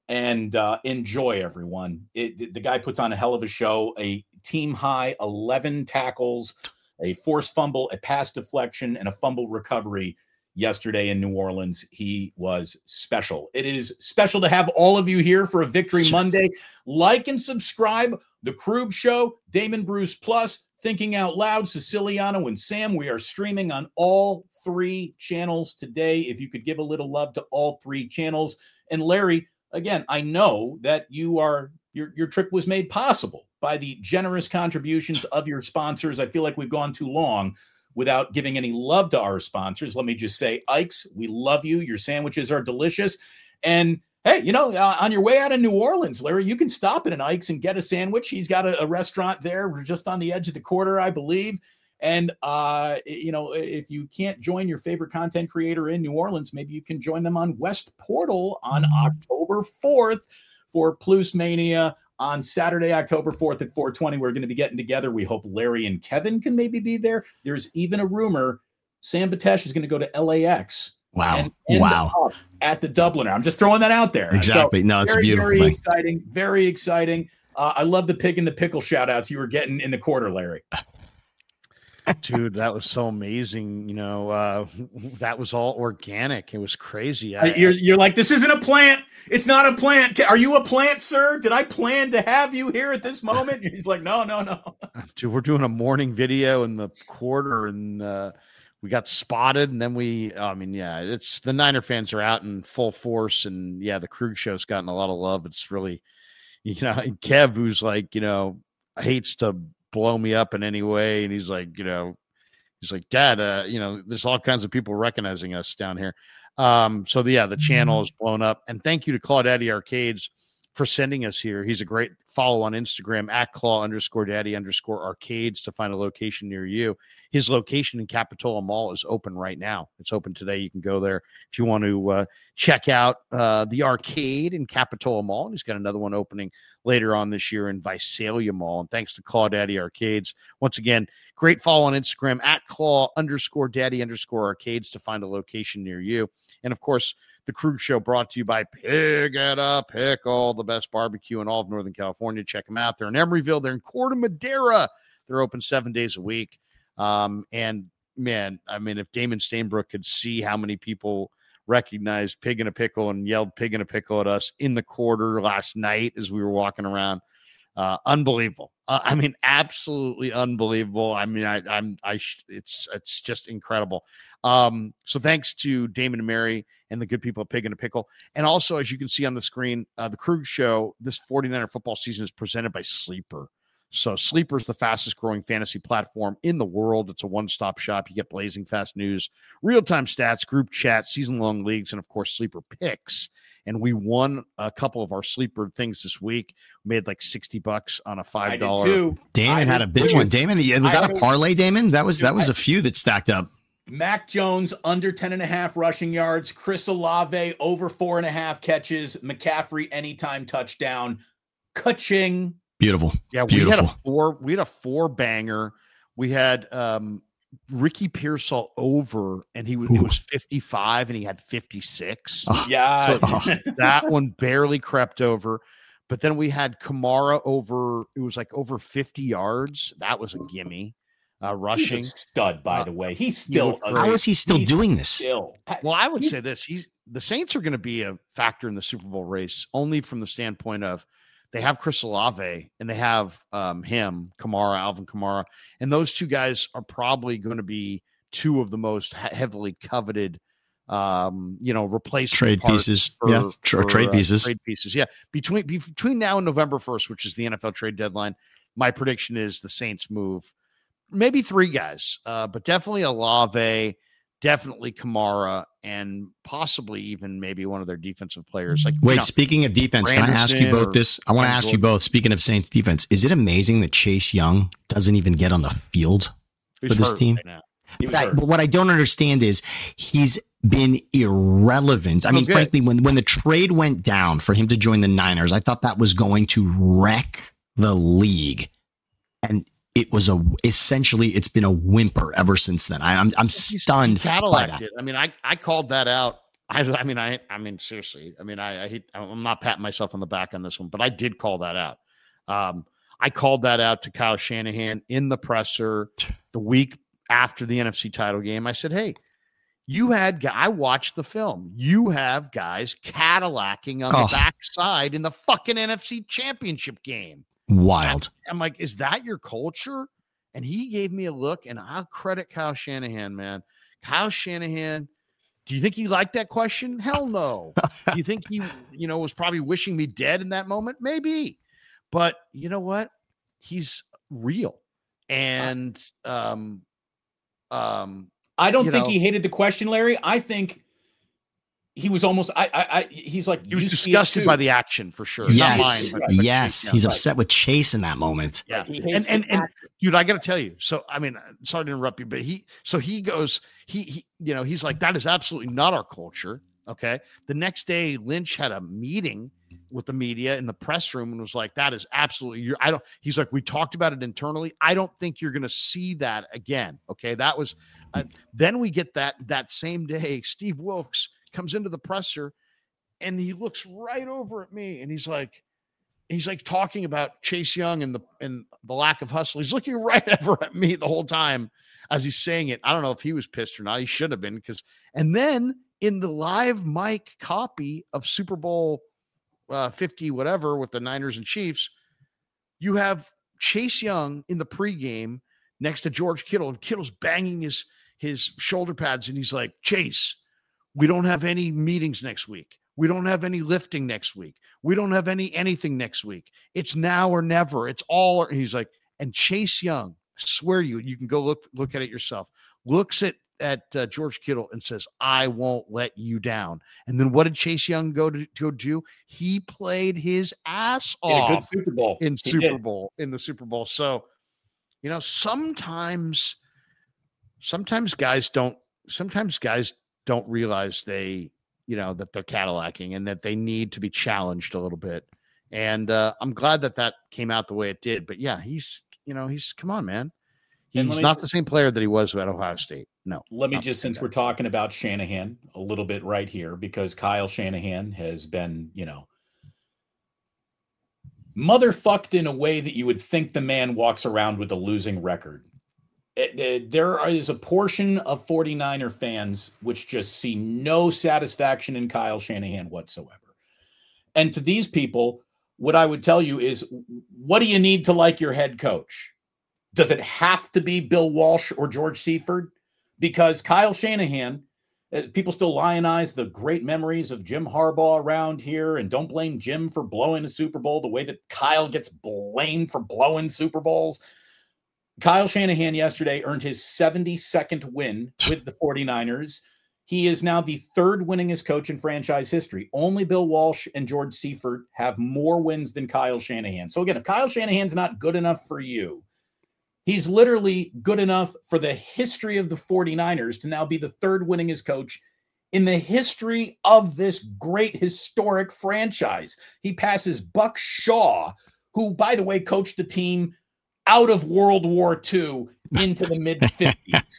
and uh, enjoy, everyone. It, the guy puts on a hell of a show, a team high eleven tackles, a forced fumble, a pass deflection, and a fumble recovery yesterday in New Orleans. He was special. It is special to have all of you here for a Victory Monday. Like and subscribe. The Krug Show, Damon Bruce Plus, Thinking Out Loud, Siciliano, and Sam. We are streaming on all three channels today. If you could give a little love to all three channels. And Larry, again, I know that you are your, your trip was made possible by the generous contributions of your sponsors. I feel like we've gone too long without giving any love to our sponsors. Let me just say, Ike's, we love you. Your sandwiches are delicious. And hey, you know, uh, on your way out of New Orleans, Larry, you can stop at an Ike's and get a sandwich. He's got a, a restaurant there. We're just on the edge of the quarter, I believe. And, uh, you know, if you can't join your favorite content creator in New Orleans, maybe you can join them on West Portal on October fourth for Plus Mania. On Saturday, October fourth at four twenty, we're going to be getting together. We hope Larry and Kevin can maybe be there. There's even a rumor Sam Batesh is going to go to L A X. Wow. And end wow. up at the Dubliner. I'm just throwing that out there. Exactly. So no, it's very, a beautiful very thing. exciting. Very exciting. Uh, I love the pig and the pickle shout outs you were getting in the quarter, Larry. Dude, that was so amazing. You know, uh, that was all organic. It was crazy. I, You're, you're like, this isn't a plant. It's not a plant. Are you a plant, sir? Did I plan to have you here at this moment? He's like, no, no, no. Dude, we're doing a morning video in the quarter, and uh, we got spotted. And then we, I mean, yeah, it's the Niner fans are out in full force. And yeah, the Krug Show's gotten a lot of love. It's really, you know, and Kev, who's like, you know, hates to blow me up in any way, and he's like, you know, he's like, Dad, uh, you know, there's all kinds of people recognizing us down here. Um, so the, yeah, the channel is blown up, and thank you to Claudaddy Arcades for sending us here. He's a great follow on Instagram at Claw underscore Daddy underscore Arcades to find a location near you. His location in Capitola Mall is open right now. It's open today. You can go there if you want to uh, check out uh, the arcade in Capitola Mall. And he's got another one opening later on this year in Visalia Mall. And thanks to Claudaddy Arcades. Once again, great follow on Instagram at Claw underscore Daddy underscore Arcades to find a location near you. And of course, the Krug Show brought to you by Pig at a Pickle, the best barbecue in all of Northern California. Check them out. They're in Emeryville. They're in Corte Madera. They're open seven days a week. Um, and man, I mean, if Damon Stainbrook could see how many people recognized Pig in a Pickle and yelled Pig in a Pickle at us in the quarter last night as we were walking around, uh, unbelievable. Uh, I mean, absolutely unbelievable. I mean, I, I'm, I, it's, it's just incredible. Um, so thanks to Damon and Mary and the good people at Pig in a Pickle. And also, as you can see on the screen, uh, the Krug Show, this forty-niner football season is presented by Sleeper. So Sleeper is the fastest growing fantasy platform in the world. It's a one-stop shop. You get blazing fast news, real-time stats, group chats, season-long leagues, and of course, Sleeper picks. And we won a couple of our Sleeper things this week. We made like sixty bucks on a five dollars. I did too. Damon I had a big too. one. Damon, was I that a parlay, Damon? That was, Dude, that was I- a few that stacked up. Mac Jones under ten and a half rushing yards, Chris Olave over four and a half catches, McCaffrey anytime touchdown. Ka-ching. Beautiful. Yeah, Beautiful. we had a four. We had a four banger. We had um, Ricky Pearsall over, and he was it was fifty-five, and he had fifty-six. Oh. Yeah. So that one barely crept over. But then we had Kamara over. It was like over fifty yards. That was a gimme. Uh, rushing. He's a stud, by Uh, the way. He's still. looked a- great. How is he still he's doing this? Still. Well, I would He's- say this: he's the Saints are going to be a factor in the Super Bowl race, only from the standpoint of they have Chris Olave and they have um, him, Kamara, Alvin Kamara, and those two guys are probably going to be two of the most he- heavily coveted, um, you know, replacement Trade parts pieces. for- Yeah, tr- for, trade uh, pieces. Trade pieces. Yeah, between between now and November first, which is the N F L trade deadline, my prediction is the Saints move maybe three guys, uh, but definitely Olave, definitely Kamara, and possibly even maybe one of their defensive players. Like, Wait, you know, speaking of defense, can I ask you Granderson both or this? I want to Cam ask you Jordan. both. Speaking of Saints defense, is it amazing that Chase Young doesn't even get on the field who's for this hurt team? right now. He was That- hurt. but what I don't understand is he's been irrelevant. I mean, Okay. frankly, when when the trade went down for him to join the Niners, I thought that was going to wreck the league, and it was a essentially it's been a whimper ever since then. I, I'm I'm He's- stunned he by Cadillac that. did. I mean, I, I called that out I, I mean, I, I mean, seriously, I mean, I, I hate, I'm not patting myself on the back on this one, but I did call that out. Um, I called that out to Kyle Shanahan in the presser the week after the N F C title game. I said, hey, you had, I watched the film. You have guys Cadillacing on Oh. the backside in the fucking N F C championship game. Wild. I'm like, is that your culture? And he gave me a look, and I'll credit Kyle Shanahan, man. Kyle Shanahan, do you think he liked that question? Hell no. Do you think he, you know, was probably wishing me dead in that moment? Maybe. But you know what? He's real. And um um I don't you think know, he hated the question, Larry. I think he was almost I I, I he's like he was you see it disgusted too. by the action for sure. Yes. Not mine, but, but yes. Chase, He's yeah. upset with Chase in that moment. Yeah. He And hates and, the and action. dude, I got to tell you. So, I mean, sorry to interrupt you, but he, so he goes, he, he, you know, he's like, that is absolutely not our culture. Okay. The next day, Lynch had a meeting with the media in the press room and was like, that is absolutely, you're, I don't, he's like, we talked about it internally. I don't think you're going to see that again. Okay. That was, uh, then we get that, that same day, Steve Wilkes comes into the presser and he looks right over at me and he's like, he's like talking about Chase Young and the and the lack of hustle. He's looking right over at me the whole time as he's saying it. I don't know if he was pissed or not. He should have been because. And then in the live mic copy of Super Bowl uh, fifty, whatever, with the Niners and Chiefs, you have Chase Young in the pregame next to George Kittle, and Kittle's banging his his shoulder pads, and he's like, Chase, we don't have any meetings next week. We don't have any lifting next week. We don't have any anything next week. It's now or never. It's all. Or, he's like, and Chase Young, I swear to you, you can go look look at it yourself. Looks at at uh, George Kittle and says, "I won't let you down." And then what did Chase Young go to go do? He played his ass He had a good off Super Bowl in He Super did. Bowl in the Super Bowl. So, you know, sometimes, sometimes guys don't. Sometimes guys don't realize they. You know, that they're Cadillacing and that they need to be challenged a little bit. And uh, I'm glad that that came out the way it did. But yeah, he's, you know, he's, come on, man. And He's let me not just- the same player that he was at Ohio State. No. Let me not the just, same since guy. we're talking about Shanahan a little bit right here, because Kyle Shanahan has been, you know, motherfucked in a way that you would think the man walks around with a losing record. It, it, there is a portion of 49er fans which just see no satisfaction in Kyle Shanahan whatsoever. And to these people, what I would tell you is, what do you need to like your head coach? Does it have to be Bill Walsh or George Seifert? Because Kyle Shanahan, uh, people still lionize the great memories of Jim Harbaugh around here, and don't blame Jim for blowing a Super Bowl the way that Kyle gets blamed for blowing Super Bowls. Kyle Shanahan yesterday earned his seventy-second win with the 49ers. He is now the third winningest coach in franchise history. Only Bill Walsh and George Seifert have more wins than Kyle Shanahan. So again, if Kyle Shanahan's not good enough for you, he's literally good enough for the history of the 49ers to now be the third winningest coach in the history of this great historic franchise. He passes Buck Shaw, who, by the way, coached the team out of World War Two into the mid fifties.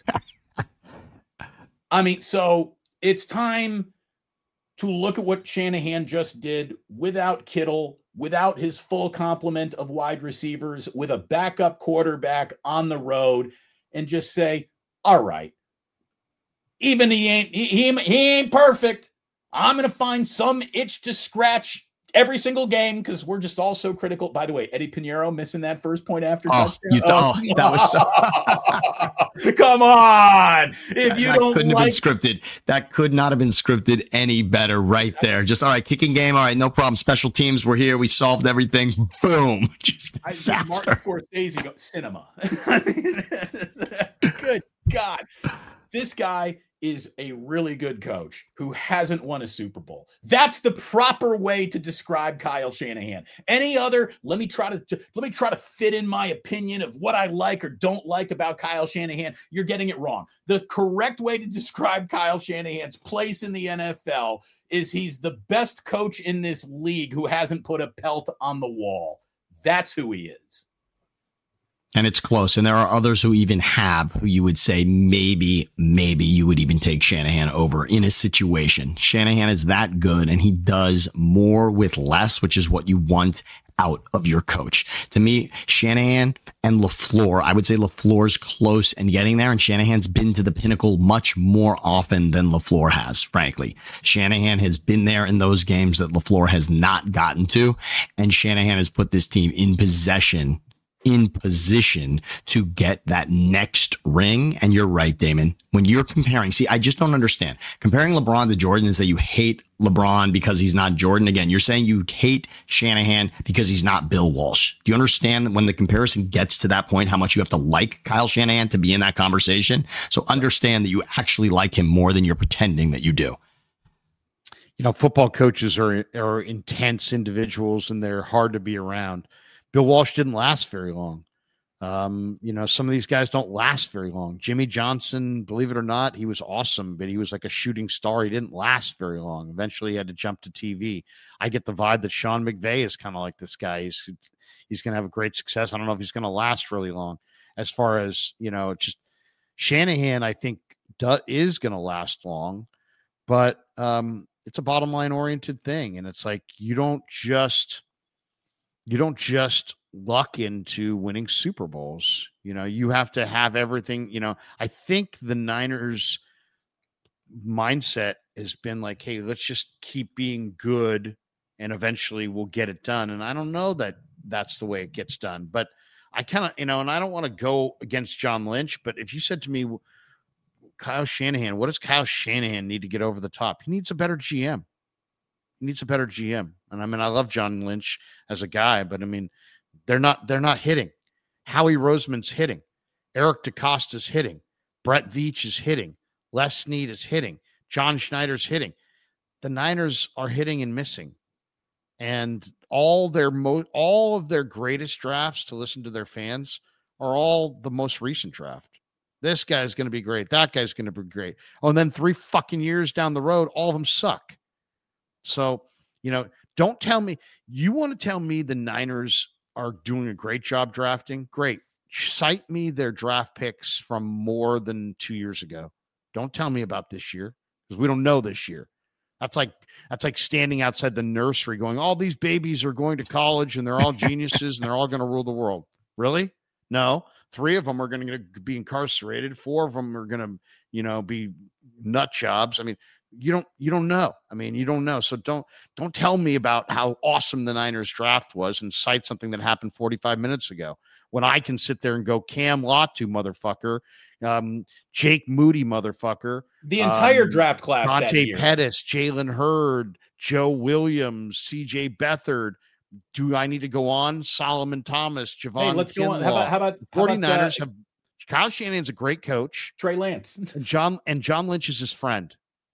I mean, so it's time to look at what Shanahan just did without Kittle, without his full complement of wide receivers, with a backup quarterback on the road, and just say, all right, even he ain't he, he, he ain't perfect. I'm going to find some itch to scratch every single game because we're just all so critical. By the way, Eddie Pinheiro missing that first point after Oh, touchdown. you th- oh, that was so. Come on. If you that don't couldn't like have been scripted. That could not have been scripted any better right there. Just, all right, kicking game. All right, no problem. Special teams, we're here. We solved everything. Boom. Just I think disaster. Martin Scorsese go cinema. I mean, good God. This guy is a really good coach who hasn't won a Super Bowl. That's the proper way to describe Kyle Shanahan. Any other, let me try to let me try to fit in my opinion of what I like or don't like about Kyle Shanahan. You're getting it wrong. The correct way to describe Kyle Shanahan's place in the N F L is he's the best coach in this league who hasn't put a pelt on the wall. That's who he is. And it's close. And there are others who even have, who you would say maybe, maybe you would even take Shanahan over in a situation. Shanahan is that good, and he does more with less, which is what you want out of your coach. To me, Shanahan and LaFleur, I would say LaFleur's close and getting there, and Shanahan's been to the pinnacle much more often than LaFleur has, frankly. Shanahan has been there in those games that LaFleur has not gotten to, and Shanahan has put this team in possession in position to get that next ring. And you're right, Damon. When you're comparing, see, I just don't understand. Comparing LeBron to Jordan is that you hate LeBron because he's not Jordan. Again, you're saying you hate Shanahan because he's not Bill Walsh. Do you understand when the comparison gets to that point, how much you have to like Kyle Shanahan to be in that conversation? So understand that you actually like him more than you're pretending that you do. You know, football coaches are are intense individuals, and they're hard to be around. Bill Walsh didn't last very long. Um, you know, some of these guys don't last very long. Jimmy Johnson, believe it or not, he was awesome, but he was like a shooting star. He didn't last very long. Eventually he had to jump to T V. I get the vibe that Sean McVay is kind of like this guy. He's, he's going to have a great success. I don't know if he's going to last really long. As far as, you know, just Shanahan, I think do, is going to last long, but um, it's a bottom line oriented thing. And it's like, you don't just, you don't just luck into winning Super Bowls. You know, you have to have everything. You know, I think the Niners mindset has been like, hey, let's just keep being good and eventually we'll get it done. And I don't know that that's the way it gets done, but I kind of, you know, and I don't want to go against John Lynch, but if you said to me, Kyle Shanahan, what does Kyle Shanahan need to get over the top? He needs a better G M. He needs a better G M. And I mean, I love John Lynch as a guy, but I mean, they're not, they're not hitting. Howie Roseman's hitting. Eric DeCosta's hitting. Brett Veach is hitting. Les Snead is hitting. John Schneider's hitting. The Niners are hitting and missing. And all their mo- all of their greatest drafts, to listen to their fans, are all the most recent draft. This guy's going to be great. That guy's going to be great. Oh, and then three fucking years down the road, all of them suck. So, you know, don't tell me, you want to tell me the Niners are doing a great job drafting? Great. Cite me their draft picks from more than two years ago. Don't tell me about this year, because we don't know this year. That's like that's like standing outside the nursery going, all these babies are going to college and they're all geniuses and they're all going to rule the world. Really? No. Three of them are going to be incarcerated. Four of them are going to, you know, be nut jobs. I mean, you don't you don't know. I mean, you don't know. So don't don't tell me about how awesome the Niners draft was and cite something that happened forty-five minutes ago, when I can sit there and go, Cam Latu, motherfucker, um, Jake Moody, motherfucker, the entire um, draft class, Dante that year. Pettis, Jalen Hurd, Joe Williams, C J Beathard. Do I need to go on? Solomon Thomas, Javon. Hey, let's Kinlaw. go on. How about how about how 49ers about, uh, have Kyle Shanahan's a great coach. Trey Lance. And John and John Lynch is his friend.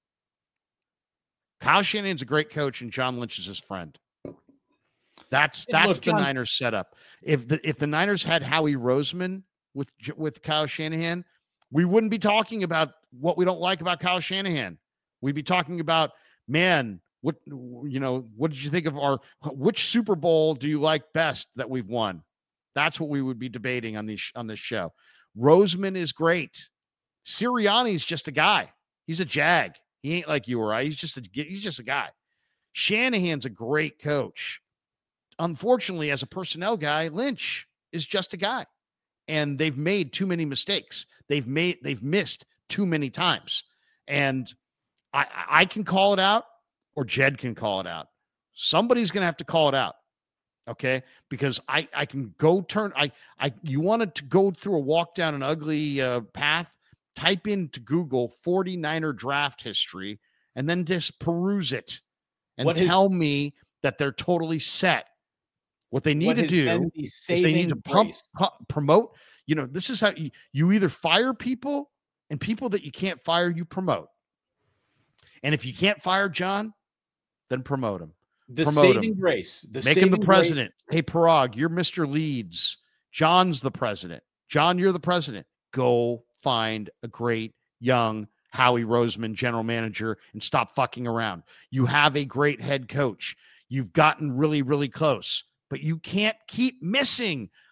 Kyle Shanahan's a great coach, and John Lynch is his friend. That's that's look, the John, Niners setup. If the if the Niners had Howie Roseman with with Kyle Shanahan, we wouldn't be talking about what we don't like about Kyle Shanahan. We'd be talking about, man, what you know, what did you think of our which Super Bowl do you like best that we've won? That's what we would be debating on these on this show. Roseman is great. Sirianni's just a guy. He's a jag. He ain't like you or I. He's just a he's just a guy. Shanahan's a great coach. Unfortunately, as a personnel guy, Lynch is just a guy. And they've made too many mistakes. They've made they've missed too many times. And I I can call it out, or Jed can call it out. Somebody's gonna have to call it out. Okay, because I, I can go turn I I you wanted to go through a walk down an ugly uh, path. Type into Google forty-niner draft history and then just peruse it and what tell has, me that they're totally set. What they need what to do the is they need to pump, pump, promote. You know, this is how you, you either fire people, and people that you can't fire, you promote. And if you can't fire John, then promote him. The promote saving him. grace. The Make him the saving president. Grace. Hey, Parag, you're Mister Leeds. John's the president. John, you're the president. Go find a great young Howie Roseman general manager and stop fucking around. You have a great head coach. You've gotten really, really close, but you can't keep missing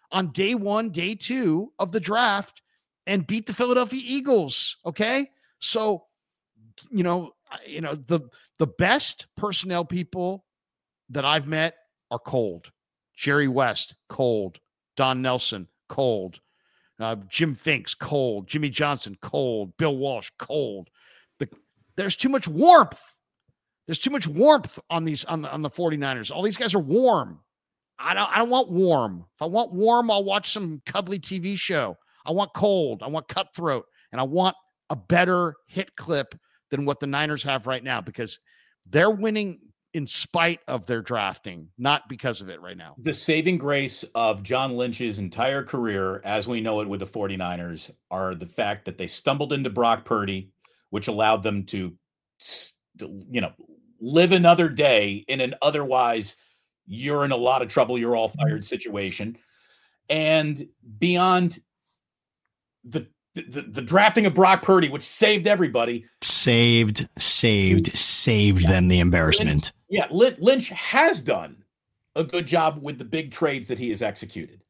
on day one, day two of the draft and beat the Philadelphia Eagles. Okay. So, you know, you know, the, the best personnel people that I've met are cold. Jerry West, cold. Don Nelson, cold. Uh, Jim Finks, cold. Jimmy Johnson, cold. Bill Walsh, cold. The, there's too much warmth. There's too much warmth on these on the on the 49ers. All these guys are warm. I don't I don't want warm. If I want warm, I'll watch some cuddly T V show. I want cold. I want cutthroat, and I want a better hit clip than what the Niners have right now, because they're winning in spite of their drafting, not because of it right now. The saving grace of John Lynch's entire career, as we know it with the 49ers, are the fact that they stumbled into Brock Purdy, which allowed them to, you know, live another day in an otherwise you're in a lot of trouble, you're all fired situation. And beyond the The, the drafting of Brock Purdy, which saved everybody. Saved, saved, saved yeah. them the embarrassment. Lynch, yeah, Lynch has done a good job with the big trades that he has executed.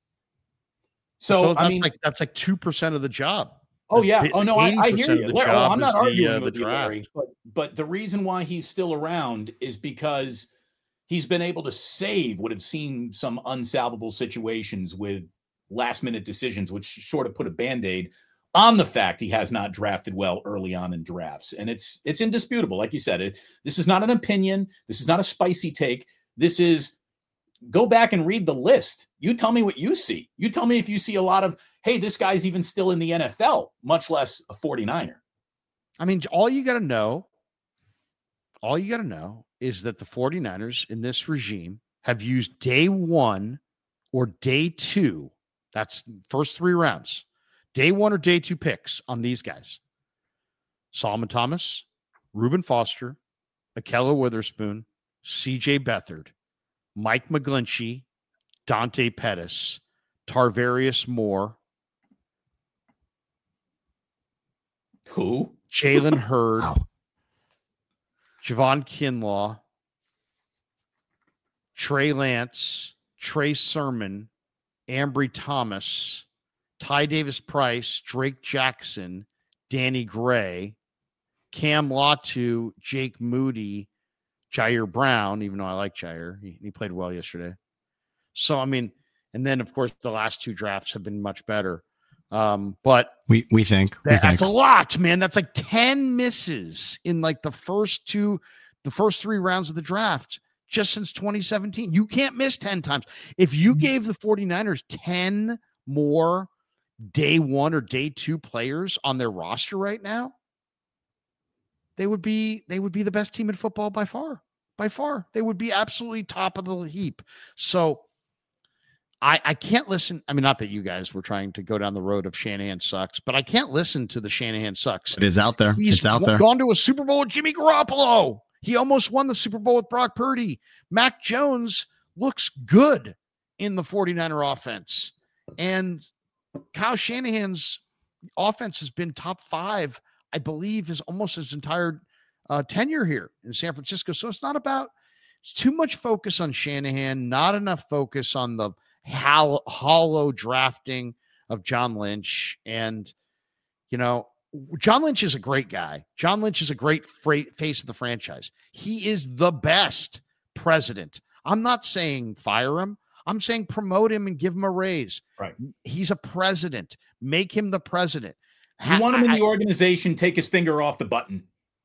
So, I mean, like, that's like two percent of the job. Oh, yeah. Oh, no, I, I hear you. Oh, I'm not arguing the, uh, with you, Larry. But, but the reason why he's still around is because he's been able to save what have seen some unsalvable situations with last-minute decisions, which sort of put a Band-Aid on the fact he has not drafted well early on in drafts. And it's it's indisputable. Like you said, it, this is not an opinion. This is not a spicy take. This is, go back and read the list. You tell me what you see. You tell me if you see a lot of, hey, this guy's even still in the N F L, much less a 49er. I mean, all you got to know, all you got to know is that the 49ers in this regime have used day one or day two. That's first three rounds. Day one or day two picks on these guys: Solomon Thomas, Reuben Foster, Ahkello Witherspoon, C J Beathard, Mike McGlinchey, Dante Pettis, Tarvarius Moore, who? Jalen Hurd, wow. Javon Kinlaw, Trey Lance, Trey Sermon, Ambry Thomas, Ty Davis-Price, Drake Jackson, Danny Gray, Cam Latu, Jake Moody, Jair Brown, even though I like Jair. He, he played well yesterday. So, I mean, and then, of course, the last two drafts have been much better. Um, but we we think. We that, think. That's a lot, man. That's like ten misses in like the first two, the first three rounds of the draft just since twenty seventeen. You can't miss ten times. If you gave the 49ers ten more day one or day two players on their roster right now, they would be they would be the best team in football by far. By far. They would be absolutely top of the heap. So I I can't listen. I mean, not that you guys were trying to go down the road of Shanahan sucks, but I can't listen to the Shanahan sucks. It is out there. He's it's out there. Gone to a Super Bowl with Jimmy Garoppolo. He almost won the Super Bowl with Brock Purdy. Mac Jones looks good in the 49er offense. And Kyle Shanahan's offense has been top five, I believe, his almost his entire uh, tenure here in San Francisco. So it's not about, it's too much focus on Shanahan, not enough focus on the hollow, hollow drafting of John Lynch. And, you know, John Lynch is a great guy. John Lynch is a great fra- face of the franchise. He is the best president. I'm not saying fire him. I'm saying promote him and give him a raise. Right. He's a president. Make him the president. You want him in the organization, take his finger off the button.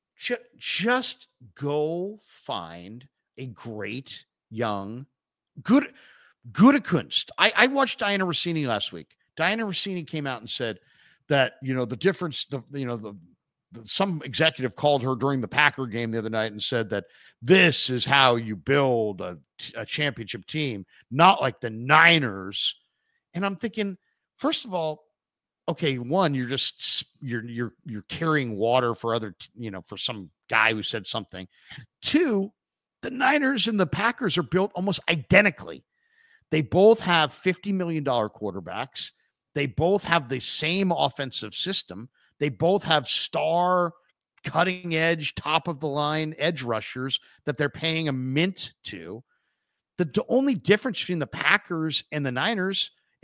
Just go find a great young, good, Gutekunst. I, I watched Diana Rossini last week. Diana Rossini came out and said that, you know, the difference, the you know, the, the some executive called her during the Packer game the other night and said that this is how you build a, a championship team, not like the Niners. And I'm thinking, first of all, okay, one, you're just you're you're you're carrying water for other, you know, for some guy who said something. Two, the Niners and the Packers are built almost identically. They both have fifty million dollars quarterbacks. They both have the same offensive system. They both have star, cutting edge, top of the line edge rushers that they're paying a mint to. The, the only difference between the Packers and the Niners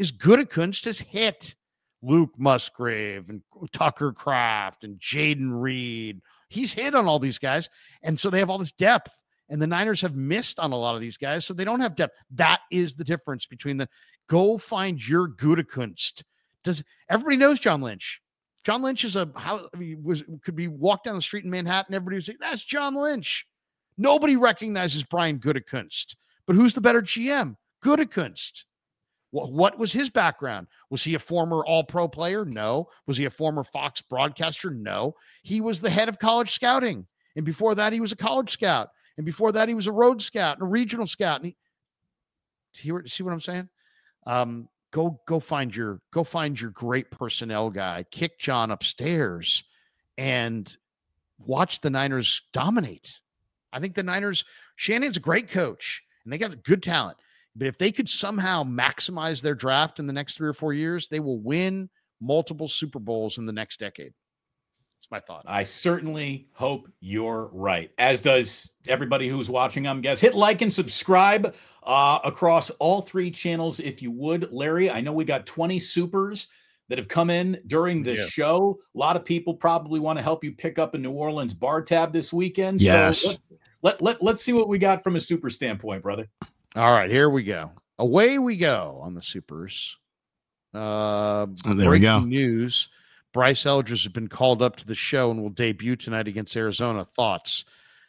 is Gutekunst has hit Luke Musgrave and Tucker Kraft and Jaden Reed. He's hit on all these guys. And so they have all this depth. And the Niners have missed on a lot of these guys, so they don't have depth. That is the difference between the go find your Gutekunst. Does everybody knows John Lynch? John Lynch is a how I mean, was could be walked down the street in Manhattan. Everybody was like, that's John Lynch. Nobody recognizes Brian Gutekunst. But who's the better G M? Gutekunst. What, what was his background? Was he a former all-pro player? No. Was he a former Fox broadcaster? No. He was the head of college scouting. And before that, he was a college scout. And before that, he was a road scout and a regional scout. And he, hear, see what I'm saying? Um, go, go find your, go find your great personnel guy. Kick John upstairs, and watch the Niners dominate. I think the Niners. Shannon's a great coach, and they got good talent. But if they could somehow maximize their draft in the next three or four years, they will win multiple Super Bowls in the next decade. My thought. I certainly hope you're right, as does everybody who's watching. I'm guess hit like and subscribe uh, across all three channels if you would. Larry, I know we got twenty supers that have come in during the yeah. show. A lot of people probably want to help you pick up a New Orleans bar tab this weekend. Yes. So let's, let, let, let's see what we got from a super standpoint, brother. All right, here we go. Away we go on the supers. Uh, oh, there we go. News. Bryce Eldridge has been called up to the show and will debut tonight against Arizona. Thoughts?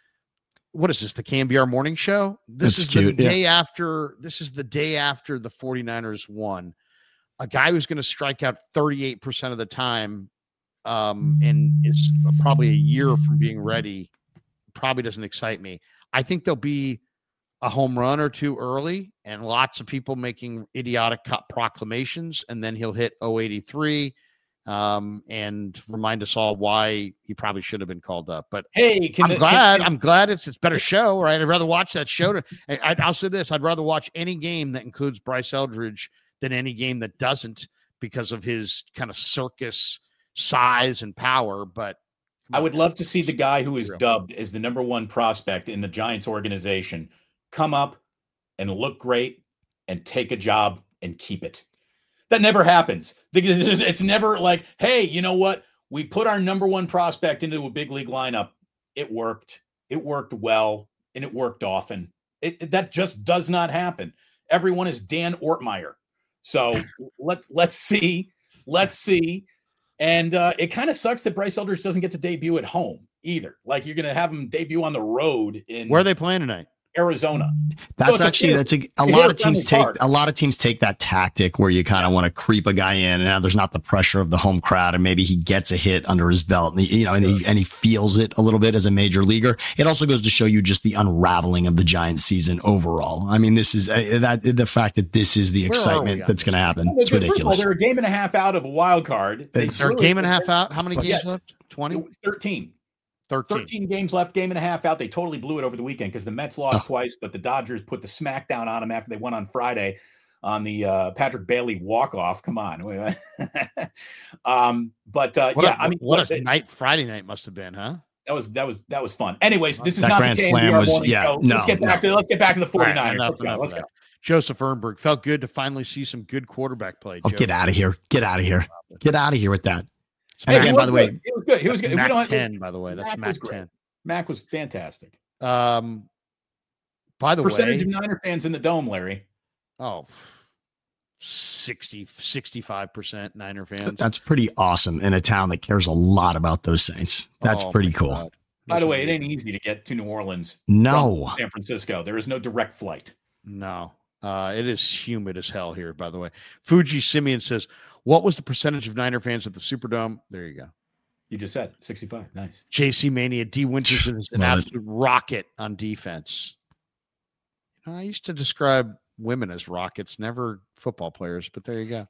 What is this, the K M B R morning show? This That's is cute, the yeah. day after. This is the day after the 49ers won. A guy who's going to strike out thirty-eight percent of the time um, and is probably a year from being ready probably doesn't excite me. I think there'll be a home run or two early and lots of people making idiotic proclamations, and then he'll hit oh eighty-three. Um, and remind us all why he probably should have been called up. But hey, can I'm the, glad. Can, I'm glad it's it's better show, right? I'd rather watch that show. To, I, I'll say this: I'd rather watch any game that includes Bryce Eldridge than any game that doesn't, because of his kind of circus size and power. But I would love to see the guy who is dubbed as the number one prospect in the Giants organization come up and look great and take a job and keep it. That never happens. It's never like, hey, you know what? We put our number one prospect into a big league lineup. It worked. It worked well, and it worked often. It, it that just does not happen. Everyone is Dan Ortmeyer. So let's let's see. Let's see. And uh, it kind of sucks that Bryce Eldridge doesn't get to debut at home either. Like, you're going to have him debut on the road in where are they playing tonight? Arizona. That's so actually, a, that's a, a lot of teams take, hard. a lot of teams take that tactic where you kind of want to creep a guy in, and now there's not the pressure of the home crowd, and maybe he gets a hit under his belt, and he, you know, and he, and he feels it a little bit as a major leaguer. It also goes to show you just the unraveling of the Giants season overall. I mean, this is uh, that the fact that this is the where excitement that's going to happen. Well, it's ridiculous. All, they're a game and a half out of a wild card. They're a game and a half out. How many games yeah. left? twenty? thirteen. thirteen. thirteen games left, game and a half out. They totally blew it over the weekend because the Mets lost oh. twice, but the Dodgers put the smackdown on them after they won on Friday on the uh, Patrick Bailey walk-off. Come on. um, but uh, what yeah, a, I mean, what a they, night Friday night must have been, huh? That was that was that was fun. Anyways, this is that not Grand the Slam was yeah. Show. No, let's get back no. to let's get back to the 49ers. Right, enough, let's go. Enough Let's go. Joseph Ehrenberg, felt good to finally see some good quarterback play. Oh, Joe. get out of here! Get out of here! Get out of here with that. Hey, and, and by the way, it was good. He was good. Mac we don't have, ten, by the way. That's Mac Mac ten. Mac was fantastic. Um, by the percentage way, of Niner fans in the dome, Larry. Oh, sixty, sixty-five percent Niner fans. That's pretty awesome in a town that cares a lot about those Saints. That's oh, pretty cool. God. By the way, it ain't easy to get to New Orleans. No. From San Francisco. There is no direct flight. No. Uh, it is humid as hell here, by the way. Fuji Simeon says, what was the percentage of Niner fans at the Superdome? There you go. You just said sixty-five. Nice. J C Mania, D Winters is an Love absolute it. rocket on defense. You know, I used to describe women as rockets, never football players, but there you go.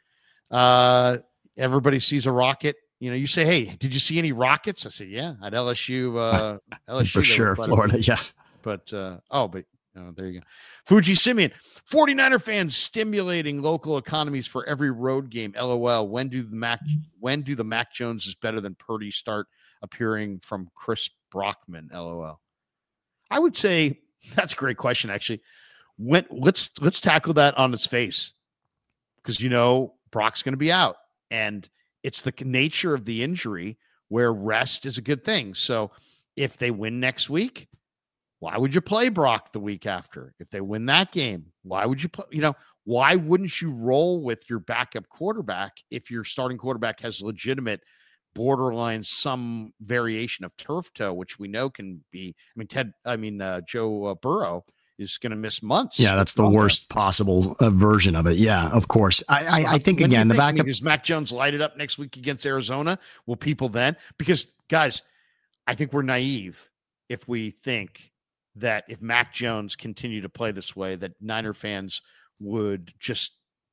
Uh, everybody sees a rocket. You know, you say, hey, did you see any rockets? I say, yeah, at L S U. Uh, L S U For sure, Florida, yeah. But, uh, oh, but oh, there you go. Fuji Simeon, 49er fans stimulating local economies for every road game. LOL. When do the Mac when do the Mac Jones is better than Purdy start appearing from Chris Brockman? LOL. I would say that's a great question, actually. When let's let's tackle that on its face. because you know Brock's going to be out, and it's the nature of the injury where rest is a good thing. So if they win next week, why would you play Brock the week after? If they win that game, why would you play? You know, why wouldn't you roll with your backup quarterback if your starting quarterback has legitimate borderline some variation of turf toe, which we know can be? I mean, Ted. I mean, uh, Joe uh, Burrow is going to miss months. Yeah, that's the worst possible uh, version of it. Yeah, of course. I, I, I think, when again, the think, backup. I mean, does Mac Jones light it up next week against Arizona? Will people then? Because, guys, I think we're naive if we think that if Mac Jones continued to play this way, that Niner fans would just,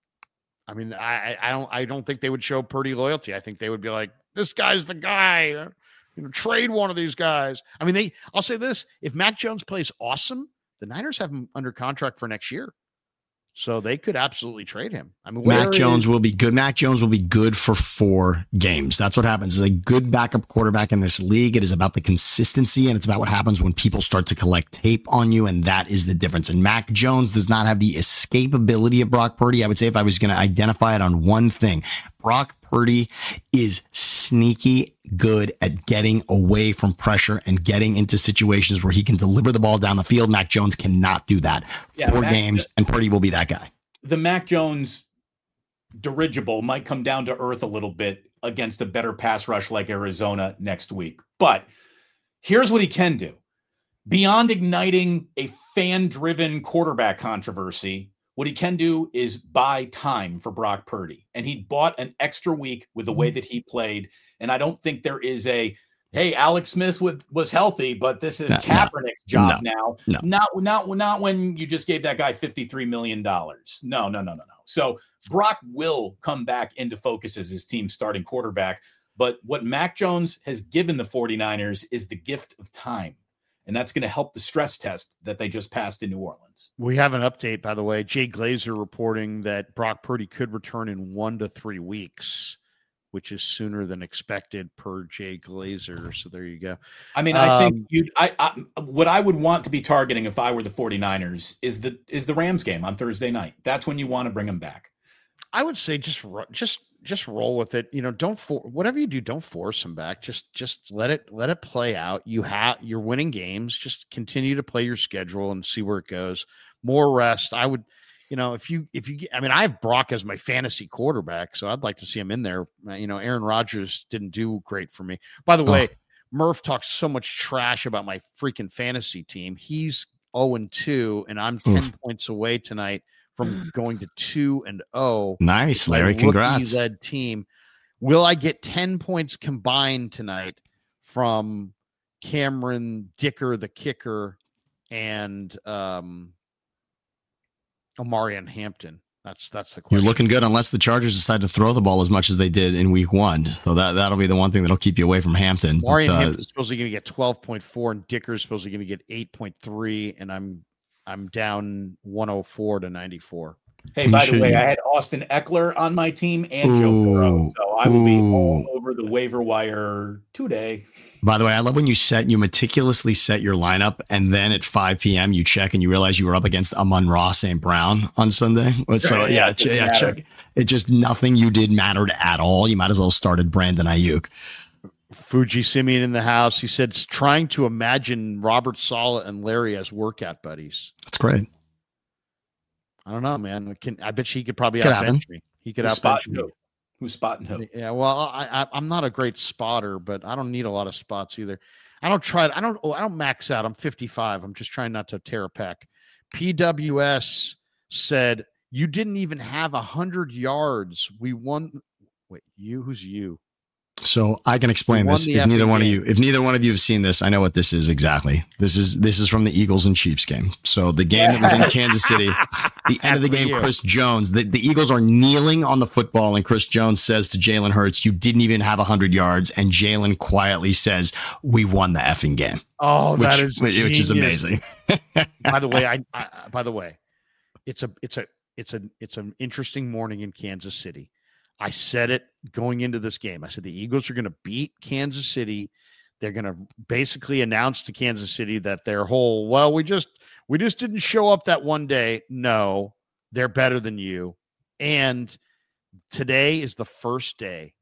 I mean, I, I don't I don't think they would show Purdy loyalty. I think they would be like, this guy's the guy. You know, trade one of these guys. I mean, they. I'll say this: if Mac Jones plays awesome, the Niners have him under contract for next year, so they could absolutely trade him. I mean, Mac Jones is- will be good. Mac Jones will be good for four games. That's what happens. Is a good backup quarterback in this league. It is about the consistency, and it's about what happens when people start to collect tape on you, and that is the difference. And Mac Jones does not have the escapability of Brock Purdy. I would say if I was going to identify it on one thing, Brock Purdy is sneaky good at getting away from pressure and getting into situations where he can deliver the ball down the field. Mac Jones cannot do that. Yeah, Four Mac, games, and Purdy will be that guy. The Mac Jones dirigible might come down to earth a little bit against a better pass rush like Arizona next week. But here's what he can do. Beyond igniting a fan-driven quarterback controversy, what he can do is buy time for Brock Purdy. And he bought an extra week with the way that he played. And I don't think there is a, hey, Alex Smith was, was healthy, but this is no, Kaepernick's job no, now. No. Not, not, not when you just gave that guy fifty-three million dollars. No, no, no, no, no. So Brock will come back into focus as his team's starting quarterback. But what Mac Jones has given the 49ers is the gift of time. And that's going to help the stress test that they just passed in New Orleans. We have an update, by the way. Jay Glazer reporting that Brock Purdy could return in one to three weeks, which is sooner than expected per Jay Glazer. So there you go. I mean, I think Um, you I, I what I would want to be targeting if I were the 49ers is the is the Rams game on Thursday night. That's when you want to bring them back. I would say just ru- just just roll with it. You know, don't for whatever you do, don't force him back. Just just let it let it play out. You have you're winning games. Just continue to play your schedule and see where it goes. More rest. I would, you know, if you if you get, I mean, I have Brock as my fantasy quarterback, so I'd like to see him in there. Uh, You know, Aaron Rodgers didn't do great for me. By the way, Murph talks so much trash about my freaking fantasy team. He's oh and two, and I'm ten Oof. points away tonight from going to two and oh. Nice, Larry. Congrats. Led team. Will I get ten points combined tonight from Cameron Dicker, the kicker, and um, Omarion Hampton? That's that's the question. You're looking good unless the Chargers decide to throw the ball as much as they did in week one. So that, that'll be the one thing that'll keep you away from Hampton. Omarion But, uh, Hampton's supposedly going to get twelve point four, and Dicker's supposedly going to get eight point three, and I'm I'm down one oh four to ninety-four. Hey, You by the should- way, I had Austin Eckler on my team and Joe Burrow, Ooh. so I will be Ooh. all over the waiver wire today. By the way, I love when you set, you meticulously set your lineup, and then at five p.m. you check and you realize you were up against Amon-Ra Saint Brown on Sunday. So Yeah, yeah, it ch- didn't yeah, matter. check. It just nothing you did mattered at all. You might as well have started Brandon Ayuk. Fuji Simeon in the house. He said, trying to imagine Robert Saleh and Larry as workout buddies. That's great. I don't know, man. I, can, I bet you he could probably Could outbench happen. me. He could Who's outbench spotting me. who? Who's spotting who? Yeah, well, I, I, I'm not a great spotter, but I don't need a lot of spots either. I don't try. I don't. I don't max out. I'm fifty-five. I'm just trying not to tear a pec. P W S said you didn't even have a hundred yards. We won. Wait, you? Who's you? So I can explain We won this. the If neither effing one of game. you, if neither one of you have seen this, I know what this is exactly. This is this is from the Eagles and Chiefs game. So the game that was in Kansas City, the end of the For game, you. Chris Jones, the, the Eagles are kneeling on the football, and Chris Jones says to Jalen Hurts, "You didn't even have a hundred yards," and Jalen quietly says, "We won the effing game," Oh, which, that is which, which is genius. amazing. By the way, I, I by the way, it's a it's a it's a it's an interesting morning in Kansas City. I said it going into this game. I said the Eagles are going to beat Kansas City. They're going to basically announce to Kansas City that their whole, well, we just we just didn't show up that one day. No, they're better than you. And today is the first day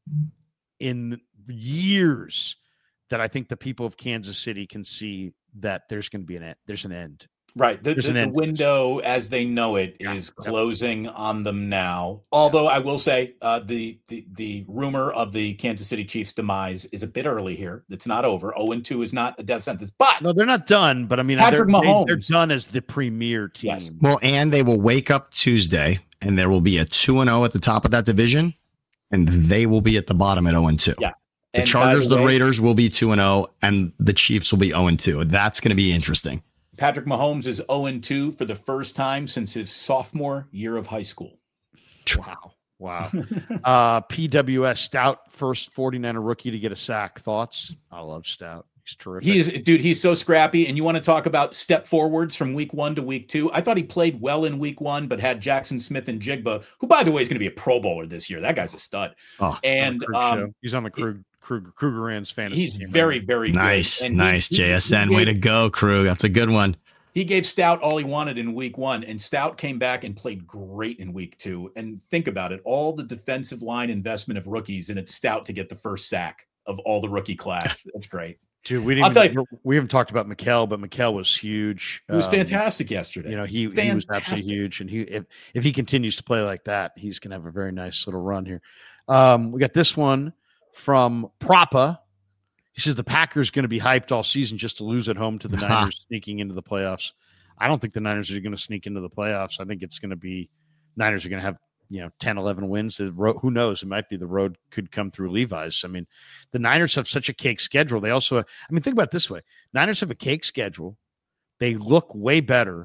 in years that I think the people of Kansas City can see that there's going to be an end. There's an end. Right. The, the, the window as they know it yeah. is closing yep. on them now. Although I will say uh, the, the the rumor of the Kansas City Chiefs demise is a bit early here. It's not over. oh and two is not a death sentence. But no, they're not done. But I mean, Patrick they're, Mahomes. They, they're done as the premier team. Yes. Well, and they will wake up Tuesday and there will be a two and oh at the top of that division. And they will be at the bottom at oh and two. Yeah. The and Chargers, the, the way, Raiders will be two and oh, and the Chiefs will be oh and two. That's going to be interesting. Patrick Mahomes is oh and two for the first time since his sophomore year of high school. Wow. Wow. uh, P W S Stout, first 49er rookie to get a sack. Thoughts? I love Stout. He's terrific. He is, dude, he's so scrappy. And you want to talk about step forwards from week one to week two? I thought he played well in week one, but had Jackson Smith and Jigba, who, by the way, is going to be a Pro Bowler this year. That guy's a stud. Oh, and um, he's on the Krug, Krug, Krugerrands fantasy He's team, very, right? very nice, good. And nice. He, J S N, he, he way gave, to go, Krug. That's a good one. He gave Stout all he wanted in week one, and Stout came back and played great in week two. And think about it, all the defensive line investment of rookies, and it's Stout to get the first sack of all the rookie class. That's great. Dude, we didn't. I'll tell you, we haven't talked about Mikal, but Mikal was huge. He was um, fantastic yesterday. You know, he, he was absolutely huge, and he if if he continues to play like that, he's gonna have a very nice little run here. Um, we got this one from Propa. He says the Packers going to be hyped all season just to lose at home to the Niners sneaking into the playoffs. I don't think the Niners are going to sneak into the playoffs. I think it's going to be Niners are going to have, you know, ten, eleven wins. The road, who knows? It might be the road could come through Levi's. I mean, the Niners have such a cake schedule. They also, I mean, think about it this way. Niners have a cake schedule. They look way better,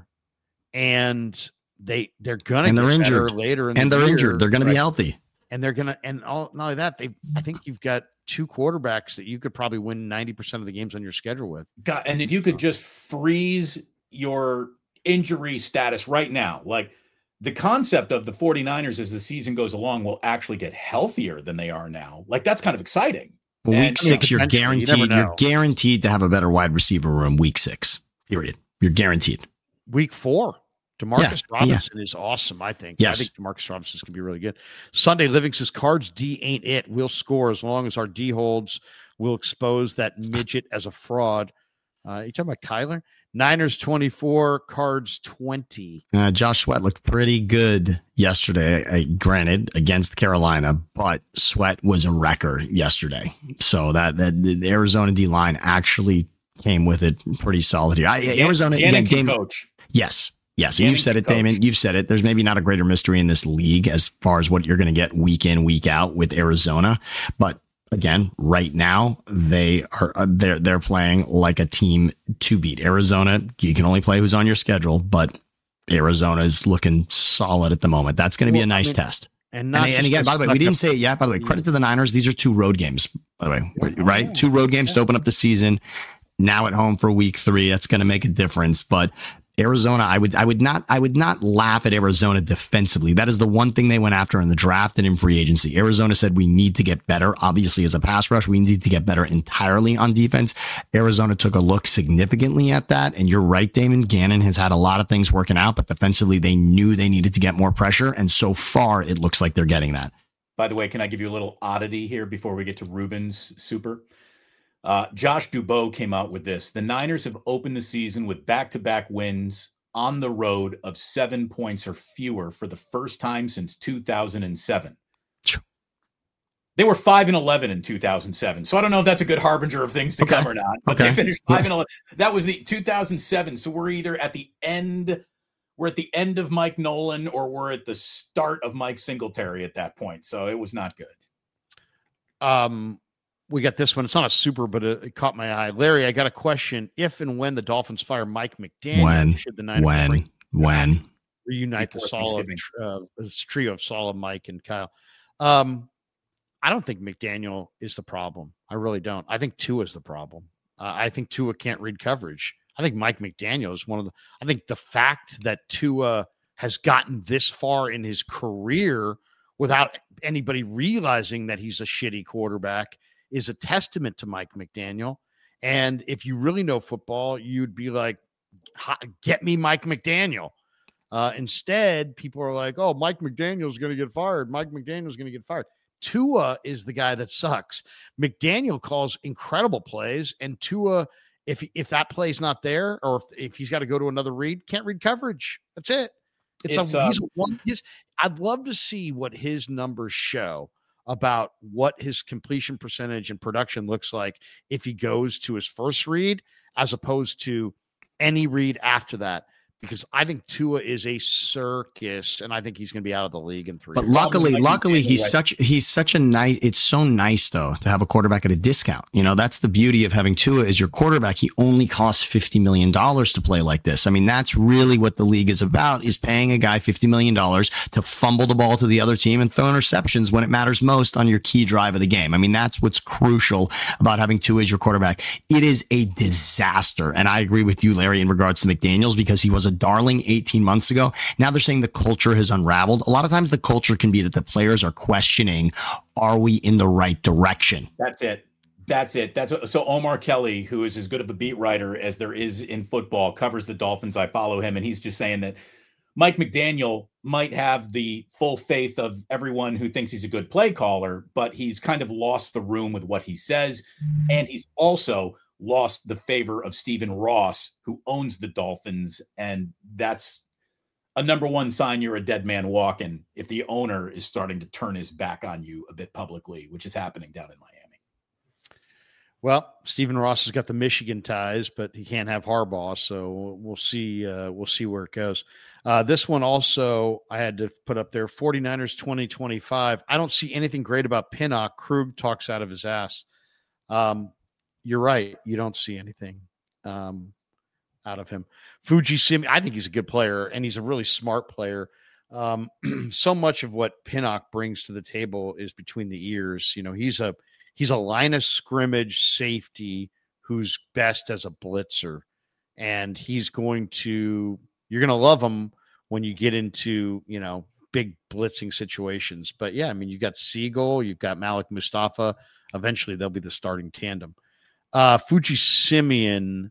and they, they're going to and get they're injured later. In and the they're year, injured. They're going right? to be healthy. And they're going to, and all, not only that, they, I think you've got two quarterbacks that you could probably win ninety percent of the games on your schedule with. God, and if you could just freeze your injury status right now, like the concept of the 49ers as the season goes along will actually get healthier than they are now. Like that's kind of exciting. Well, week and, six, you're guaranteed, you you're guaranteed to have a better wide receiver room week six, period. You're guaranteed. Week four. DeMarcus yeah, Robinson yeah. is awesome, I think. Yes. I think DeMarcus Robinson can be really good. Sunday Living says, Cards D ain't it. We'll score as long as our D holds. We'll expose that midget as a fraud. Uh, you talking about Kyler? Niners twenty-four, Cards twenty. Uh, Josh Sweat looked pretty good yesterday, uh, granted, against Carolina, but Sweat was a wrecker yesterday. So that, that the Arizona D-line actually came with it pretty solid here. I, Dan, Arizona, Dan again, Damon, coach. Yes. Yes, you've said it, Damon. You've said it. There's maybe not a greater mystery in this league as far as what you're going to get week in, week out with Arizona. But again, right now they are they're they're playing like a team to beat. Arizona, you can only play who's on your schedule, but Arizona is looking solid at the moment. That's going to be well, a nice I mean, test. And, not and, and again, by the way, we didn't say it yet. By the way, credit to the Niners. These are two road games, by the way, right? Two road games to open up the season. Now at home for week three, that's going to make a difference. But Arizona, I would, I would not, I would not laugh at Arizona defensively. That is the one thing they went after in the draft and in free agency. Arizona said we need to get better. Obviously, as a pass rush, we need to get better entirely on defense. Arizona took a look significantly at that. And you're right, Damon. Gannon has had a lot of things working out, but defensively, they knew they needed to get more pressure. And so far, it looks like they're getting that. By the way, can I give you a little oddity here before we get to Ruben's super? Uh, Josh Dubow came out with this. The Niners have opened the season with back-to-back wins on the road of seven points or fewer for the first time since two thousand seven. They were five and eleven in two thousand seven. So I don't know if that's a good harbinger of things to okay. come or not, but okay. they finished five and eleven. That was the two thousand seven. So we're either at the end, we're at the end of Mike Nolan, or we're at the start of Mike Singletary at that point. So it was not good. Um, We got this one. It's not a super, but it, it caught my eye. Larry, I got a question. If and when the Dolphins fire Mike McDaniel, when, should the Niners when, bring, when reunite the solid uh, this trio of Salah, Mike, and Kyle? Um, I don't think McDaniel is the problem. I really don't. I think Tua is the problem. Uh, I think Tua can't read coverage. I think Mike McDaniel is one of the. I think the fact that Tua has gotten this far in his career without anybody realizing that he's a shitty quarterback is a testament to Mike McDaniel. And if you really know football, you'd be like, get me Mike McDaniel. Uh, instead, people are like, oh, Mike McDaniel's going to get fired. Mike McDaniel's going to get fired. Tua is the guy that sucks. McDaniel calls incredible plays, and Tua, if if that play's not there, or if, if he's got to go to another read, can't read coverage. That's it. It's, it's a, uh, he's one. His, I'd love to see what his numbers show about what his completion percentage and production looks like if he goes to his first read as opposed to any read after that. Because I think Tua is a circus, and I think he's going to be out of the league in three. But years. luckily, luckily, he's such he's such a nice. It's so nice though to have a quarterback at a discount. You know, that's the beauty of having Tua as your quarterback. He only costs fifty million dollars to play like this. I mean, that's really what the league is about: is paying a guy fifty million dollars to fumble the ball to the other team and throw interceptions when it matters most on your key drive of the game. I mean, that's what's crucial about having Tua as your quarterback. It is a disaster, and I agree with you, Larry, in regards to McDaniels, because he was a darling eighteen months ago. Now they're saying the culture has unraveled. A lot of times the culture can be that the players are questioning, are we in the right direction? That's it. That's it. That's so Omar Kelly, who is as good of a beat writer as there is in football, covers the Dolphins. I follow him, and he's just saying that Mike McDaniel might have the full faith of everyone who thinks he's a good play caller, but he's kind of lost the room with what he says. And he's also lost the favor of Stephen Ross, who owns the Dolphins. And that's a number one sign you're a dead man walking if the owner is starting to turn his back on you a bit publicly, which is happening down in Miami. Well, Stephen Ross has got the Michigan ties, but he can't have Harbaugh. So we'll see. Uh, we'll see where it goes. Uh, this one also I had to put up there, 49ers twenty twenty-five. I don't see anything great about Pinnock. Krug talks out of his ass. Um, You're right. You don't see anything um, out of him. Fuji Simi, I think he's a good player, and he's a really smart player. Um, so much of what Pinnock brings to the table is between the ears. You know, he's a he's a line of scrimmage safety who's best as a blitzer, and he's going to you're going to love him when you get into you know big blitzing situations. But yeah, I mean, you've got Siegel, you've got Malik Mustafa. Eventually, they'll be the starting tandem. Uh, Fuji Simeon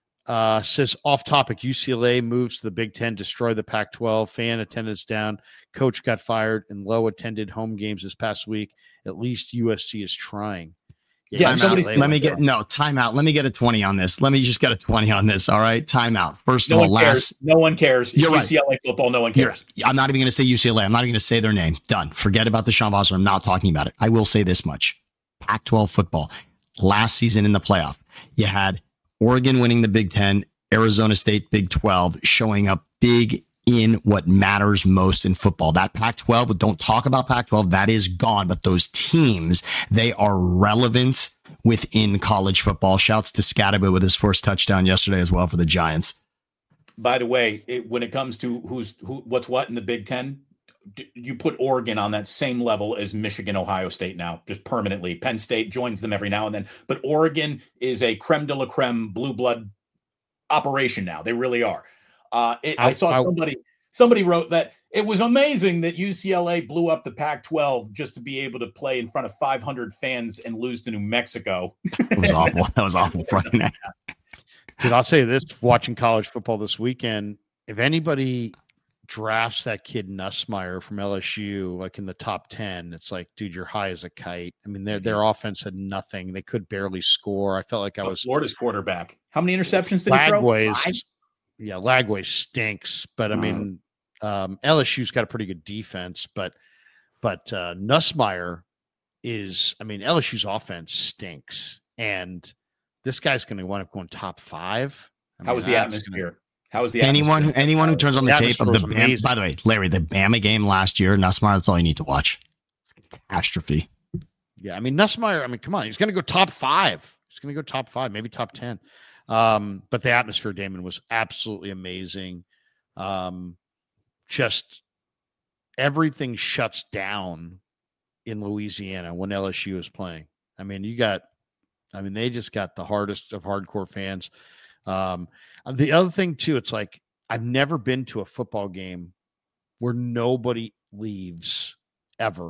uh, says, off topic, U C L A moves to the Big Ten, destroy the Pac twelve, fan attendance down, coach got fired, and low attended home games this past week. At least U S C is trying. Yeah, somebody let me get no timeout. Let me get a twenty on this. Let me just get a twenty on this. All right, timeout. First no of all, one last cares. no one cares. It's You're U C L A right. Football. No one cares. You're, I'm not even going to say U C L A. I'm not even going to say their name. Done. Forget about the Sean Vossler. I'm not talking about it. I will say this much: Pac twelve football. Last season in the playoff, you had Oregon winning the Big Ten, Arizona State Big twelve showing up big in what matters most in football. That Pac twelve, don't talk about Pac twelve, that is gone. But those teams, they are relevant within college football. Shouts to Scatterby with his first touchdown yesterday as well for the Giants. By the way, it, when it comes to who's who, what's what in the Big Ten, you put Oregon on that same level as Michigan, Ohio State now, just permanently. Penn State joins them every now and then. But Oregon is a creme de la creme blue blood operation now. They really are. Uh, it, I, I saw I, somebody somebody wrote that it was amazing that U C L A blew up the Pac twelve just to be able to play in front of five hundred fans and lose to New Mexico. It was awful. That was awful Friday night. Dude, I'll say this, watching college football this weekend, if anybody drafts that kid Nussmeier from L S U like in the top ten, it's like, dude, you're high as a kite. I mean, their their offense had nothing. They could barely score. I felt like I was Florida's quarterback. How many interceptions did he throw? Lagways, yeah, Lagway stinks, but I mean, um, L S U's got a pretty good defense, but but uh, Nussmeier is, I mean, L S U's offense stinks, and this guy's going to wind up going top five. I How mean, was the atmosphere? Gonna, How was the anyone who anyone who turns on the, the tape of the Bama, by the way, Larry, the Bama game last year, Nussmeier, that's all you need to watch. It's a catastrophe. Yeah, I mean Nussmeier, I mean, come on, he's going to go top five. He's going to go top five, maybe top ten. Um, but the atmosphere, Damon, was absolutely amazing. Um, just everything shuts down in Louisiana when L S U is playing. I mean, you got, I mean, they just got the hardest of hardcore fans. Um, the other thing too, it's like, I've never been to a football game where nobody leaves ever.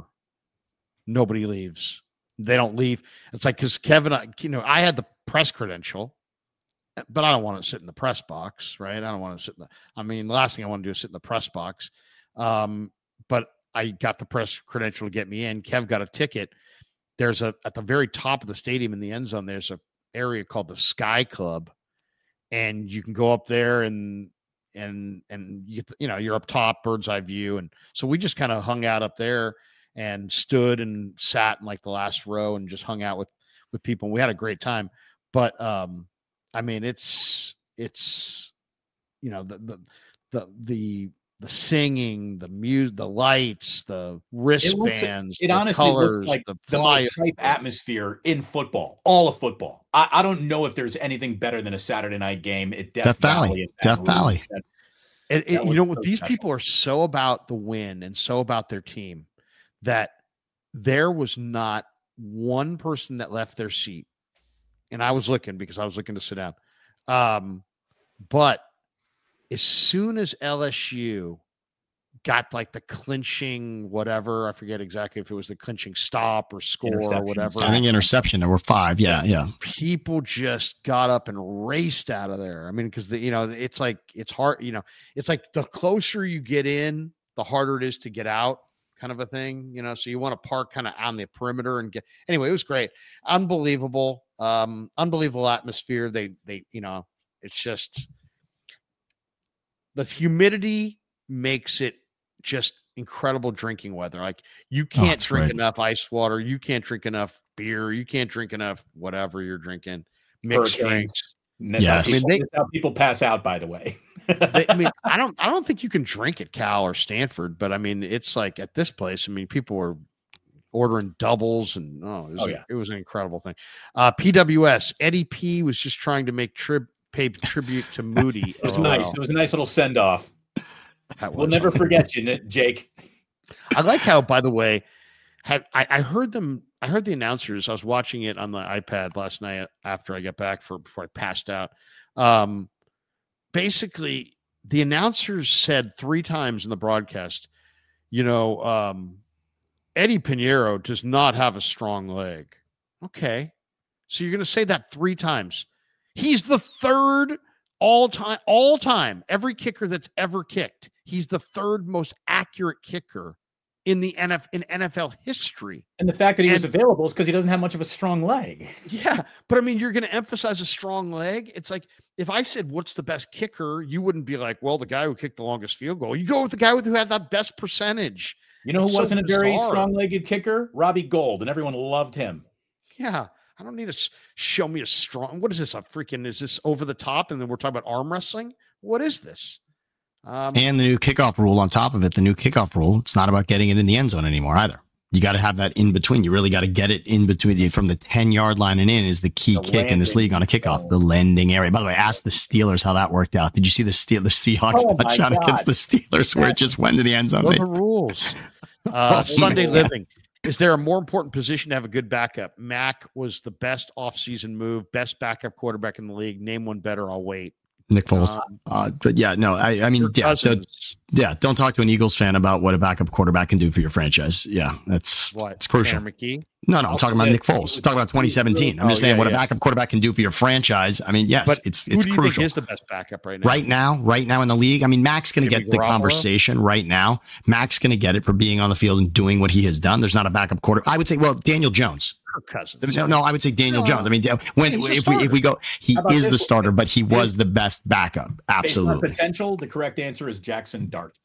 Nobody leaves. They don't leave. It's like, cause Kevin, you know, I had the press credential but I don't want to sit in the press box, right? I don't want to sit in the, I mean, the last thing I want to do is sit in the press box. Um, but I got the press credential to get me in. Kev got a ticket. There's a, at the very top of the stadium in the end zone, there's a area called the Sky Club. And you can go up there and, and, and you, you know, you're up top, bird's eye view. And so we just kind of hung out up there and stood and sat in like the last row and just hung out with, with people. And we had a great time. But, um, I mean, it's, it's, you know, the, the, the, the, the singing, the music, the lights, the wristbands, it, it the honestly colors, looks like the, the most hype atmosphere in football, all of football. I, I don't know if there's anything better than a Saturday night game at Death, Death Valley. Valley. Death Valley. It, it, you know what? So These special. people are so about the win and so about their team that there was not one person that left their seat. And I was looking because I was looking to sit down. Um, but as soon as L S U got like the clinching, whatever, I forget exactly if it was the clinching stop or score or whatever. I think interception. There were five. Yeah. Yeah. People just got up and raced out of there. I mean, because the, you know, it's like, it's hard, you know, it's like the closer you get in, the harder it is to get out, kind of a thing, you know, so you want to park kind of on the perimeter and get, anyway, it was great. Unbelievable. Um, unbelievable atmosphere. They, they, you know, it's just the humidity makes it just incredible drinking weather. Like you can't oh, drink great. enough ice water. You can't drink enough beer. You can't drink enough, whatever you're drinking, mixed Hurricanes. drinks. That's Yes. how people, I mean, they- that's how people pass out, by the way. They, I mean, I don't, I don't think you can drink at Cal or Stanford, but I mean, it's like at this place, I mean, people were ordering doubles and oh, it was, Oh, a- yeah. it was an incredible thing. Uh, P W S Eddie P was just trying to make trib pay tribute to Moody. It was Oh, nice. well, It was a nice little send off. that We'll was. never forget you, Nick- Jake. I like how, by the way, have I, I heard them. I heard the announcers. I was watching it on the iPad last night after I got back for before I passed out. Um, basically, the announcers said three times in the broadcast, you know, um, Eddie Pinheiro does not have a strong leg. Okay, so you're going to say that three times. He's the third all time, all time, every kicker that's ever kicked. He's the third most accurate kicker in the N F in N F L history. And the fact that he And- was available is because he doesn't have much of a strong leg. Yeah, but I mean, you're going to emphasize a strong leg. It's like if I said, "What's the best kicker?" You wouldn't be like, "Well, the guy who kicked the longest field goal." You go with the guy with who had that best percentage. You know who It's so wasn't a very bizarre. strong-legged kicker? Robbie Gold, and everyone loved him. Yeah, I don't need to s- show me a strong. What is this? A freaking is this over the top? And then we're talking about arm wrestling. What is this? Um, And the new kickoff rule on top of it, the new kickoff rule, it's not about getting it in the end zone anymore either. You got to have that in between. You really got to get it in between from the ten yard line and in is the key The kick in this landing. league on a kickoff, the landing area. By the way, ask the Steelers how that worked out. Did you see the Steel, the Seahawks Oh, my touchdown God. against the Steelers where it just went to the end zone? those They- are rules. Uh, Oh, Sunday man. living. Is there a more important position to have a good backup? Mac was the best offseason move, best backup quarterback in the league. Name one better. I'll wait. Nick Foles. Um, Uh, but yeah, no, I, I mean, Kirk yeah, the- Cousins, yeah, don't talk to an Eagles fan about what a backup quarterback can do for your franchise. Yeah, that's what? it's crucial. Tanner McKee. No, no, I'm Oh, talking about yeah, Nick Foles. it's- I'm talking about twenty seventeen. I'm just Oh, saying yeah, what a yeah. backup quarterback can do for your franchise. I mean, yes, But it's who it's do you crucial. think is the best backup right now? Right now, right now in the league, I mean, Mac's going to Jimmy get the Garoppolo? conversation right now. Mac's going to get it for being on the field and doing what he has done. There's not a backup quarter. I would say, well, Daniel Jones. Kirk Cousins. No, no, I would say Daniel No. Jones. I mean, when He's the if we if we go, he How about is the this? starter, but he was the best backup. Based on Absolutely. potential, the correct answer is Jackson Dart.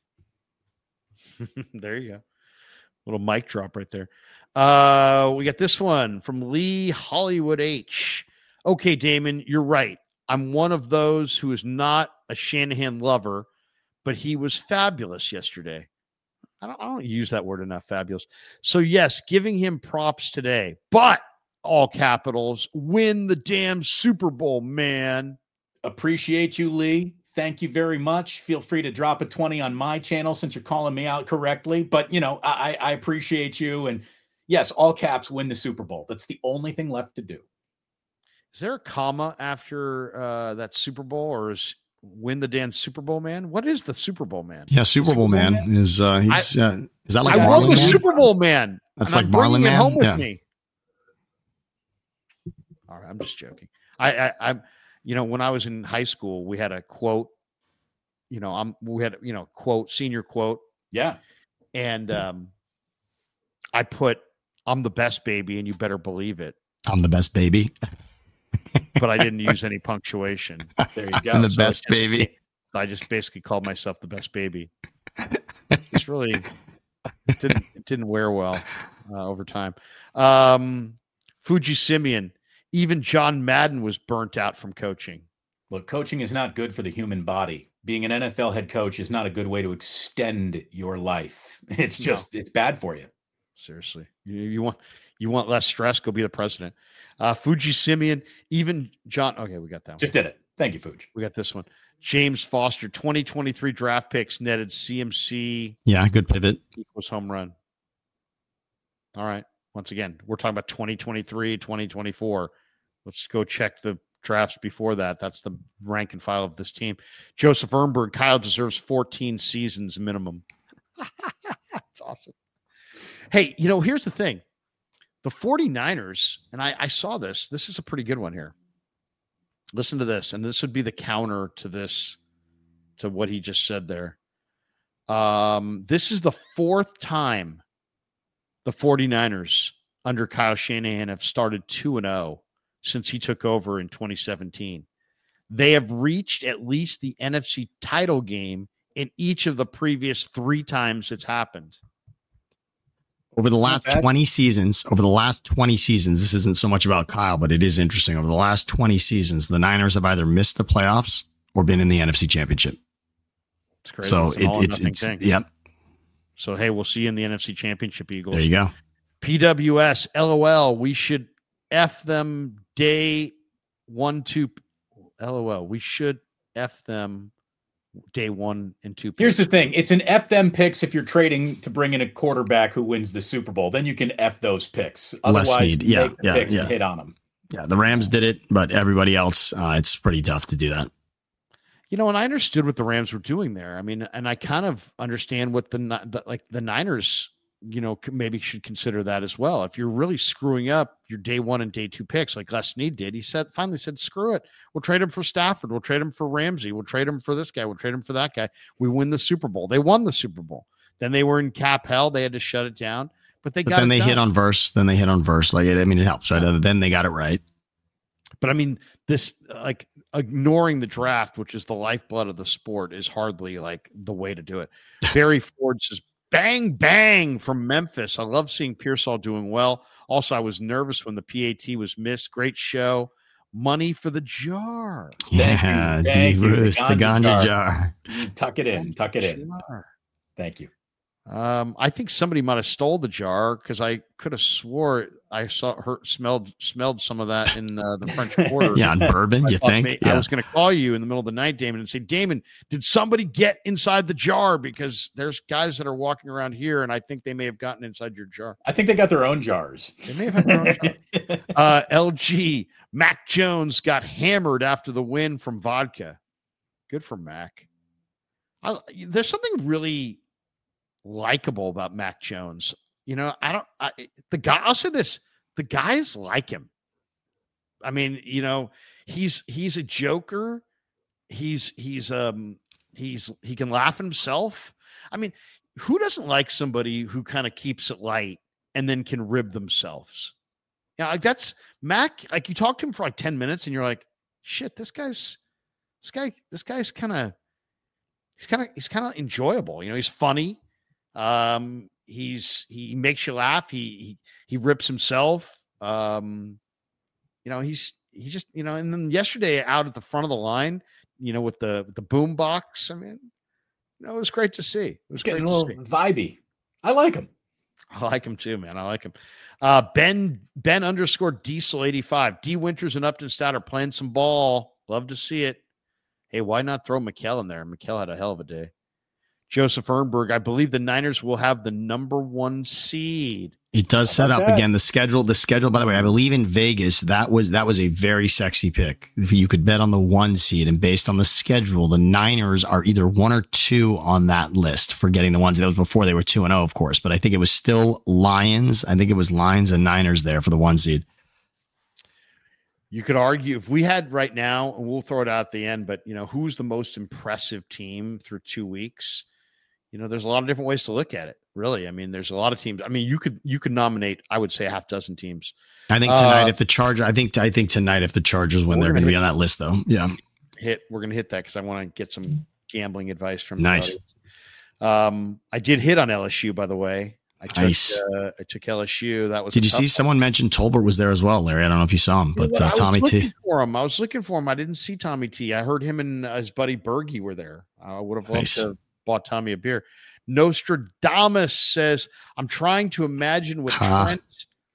There you go. Little mic drop right there. Uh, we got this one from Lee Hollywood H. Okay, Damon, you're right. I'm one of those who is not a Shanahan lover, but he was fabulous yesterday. I don't, I don't use that word enough, fabulous. So, yes, giving him props today, but all capitals, win the damn Super Bowl, man. Appreciate you, Lee. Thank you very much. Feel free to drop a twenty on my channel since you're calling me out correctly. But, you know, I, I appreciate you. And yes, all caps, win the Super Bowl. That's the only thing left to do. Is there a comma after uh, that Super Bowl, or is win the damn Super Bowl, man? What is the Super Bowl, man? Yeah, Super Super Bowl Bowl man, man? is uh he's uh, is that like I Marlon won the Man? Super Bowl, man. That's and like I'm bringing Marlon it Man? home with Yeah. me. All right, I'm just joking. I, I, I'm. you know, when I was in high school, we had a quote, you know, I'm, we had, you know, quote, senior quote. Yeah. And um, I put, I'm the best baby, and you better believe it. I'm the best baby. But I didn't use any punctuation. There you go. I'm the So best I just- baby. I just basically called myself the best baby. It's really it didn't it didn't wear well uh, over time. Um, Fuji Simeon, even John Madden was burnt out from coaching. Look, coaching is not good for the human body. Being an N F L head coach is not a good way to extend your life. It's just, no. It's bad for you. Seriously. You, you want you want less stress? Go be the president. Uh, Fuji Simeon, even John. Okay, we got that one. Just did it. Thank you, Fuji. We got this one. James Foster, twenty twenty-three draft picks netted C M C. Yeah, good pivot. Equals home run. All right. Once again, we're talking about twenty twenty-three, twenty twenty-four. Let's go check the drafts before that. That's the rank and file of this team. Joseph Ehrenberg, Kyle deserves fourteen seasons minimum. That's awesome. Hey, you know, here's the thing. The 49ers, and I, I saw this. This is a pretty good one here. Listen to this, and this would be the counter to this, to what he just said there. Um, this is the fourth time the 49ers under Kyle Shanahan have started two and oh since he took over in twenty seventeen. They have reached at least the N F C title game in each of the previous three times it's happened. Over the last twenty seasons, over the last twenty seasons, this isn't so much about Kyle, but it is interesting. Over the last twenty seasons, the Niners have either missed the playoffs or been in the N F C Championship. It's crazy. So it's, it, it's, it's yep. So, hey, we'll see you in the N F C Championship, Eagles. There you go. P W S, LOL, we should F them day one, two. LOL, we should F them day one and two. Here's the thing. It's an F them picks if you're trading to bring in a quarterback who wins the Super Bowl. Then you can F those picks. Less Otherwise, need. Yeah, make the yeah, picks yeah. and hit on them. Yeah, the Rams did it, but everybody else, uh, it's pretty tough to do that. You know, and I understood what the Rams were doing there. I mean, and I kind of understand what the, the like the Niners, you know, maybe should consider that as well. If you're really screwing up your day one and day two picks, like Les Snead did, he said, finally said, screw it. We'll trade him for Stafford. We'll trade him for Ramsey. We'll trade him for this guy. We'll trade him for that guy. We win the Super Bowl. They won the Super Bowl. Then they were in cap hell. They had to shut it down, but they but got then it they done. hit on verse. Then they hit on verse. Like it, I mean, it helps, right? Yeah. Then they got it right. But I mean, this like ignoring the draft, which is the lifeblood of the sport, is hardly like the way to do it. Barry Ford says, bang, bang from Memphis. I love seeing Pearsall doing well. Also, I was nervous when the P A T was missed. Great show. Money for the jar. Yeah, Thank D. you. Bruce, the ganja jar. jar. Tuck it in. Tuck it in. Jar. Thank you. Um, I think somebody might have stole the jar because I could have swore I saw her smelled smelled some of that in uh, the French Quarter. Yeah, on bourbon, you think? Me, yeah. I was going to call you in the middle of the night, Damon, and say, Damon, did somebody get inside the jar? Because there's guys that are walking around here, and I think they may have gotten inside your jar. I think they got their own jars. They may have had their own jar. Uh, L G, Mac Jones got hammered after the win from vodka. Good for Mac. I, there's something really likable about Mac Jones. You know, I don't, I, the guy, I'll say this, the guys like him. I mean, you know, he's, he's a joker. He's, he's, um, he's, he can laugh at himself. I mean, who doesn't like somebody who kind of keeps it light and then can rib themselves? Yeah. You know, like that's Mac. Like you talk to him for like ten minutes and you're like, shit, this guy's, this guy, this guy's kind of, he's kind of, he's kind of enjoyable. You know, he's funny. Um, he's, he makes you laugh. He, he, he rips himself. Um, you know, he's, he just, you know, and then yesterday out at the front of the line, you know, with the, with the boom box, I mean, you know, it was great to see. It was it's getting great a little to see. vibey. I like him. I like him too, man. I like him. Uh, Ben, Ben underscore Diesel eighty-five. D Winters and Upton Stout are playing some ball. Love to see it. Hey, why not throw Mikkel in there? Mikkel had a hell of a day. Joseph Ehrenberg, I believe the Niners will have the number one seed. It does set up that? again the schedule. The schedule, by the way, I believe in Vegas that was that was a very sexy pick. If you could bet on the one seed, and based on the schedule, the Niners are either one or two on that list for getting the ones. That was before they were two and zero, of course, but I think it was still Lions. I think it was Lions and Niners there for the one seed. you could argue if we had right now, and we'll throw it out at the end, but you know, who's the most impressive team through two weeks? You know, there's a lot of different ways to look at it. Really, I mean, there's a lot of teams. I mean, you could you could nominate, I would say, a half dozen teams. I think tonight, uh, if the Chargers, I think I think tonight, if the Chargers win, they're going to be on that list, though. Yeah, hit. We're going to hit that because I want to get some gambling advice from. Nice. Um, I did hit on L S U, by the way. I took, nice. Uh, I took L S U. That was. Did you see one. someone mention Tolbert was there as well, Larry? I don't know if you saw him, but uh, Tommy T. I was looking T. for him. I was looking for him. I didn't see Tommy T. I heard him and uh, his buddy Bergie were there. I would have loved Nice. to have bought Tommy a beer. Nostradamus says, "I'm trying to imagine what huh. Trent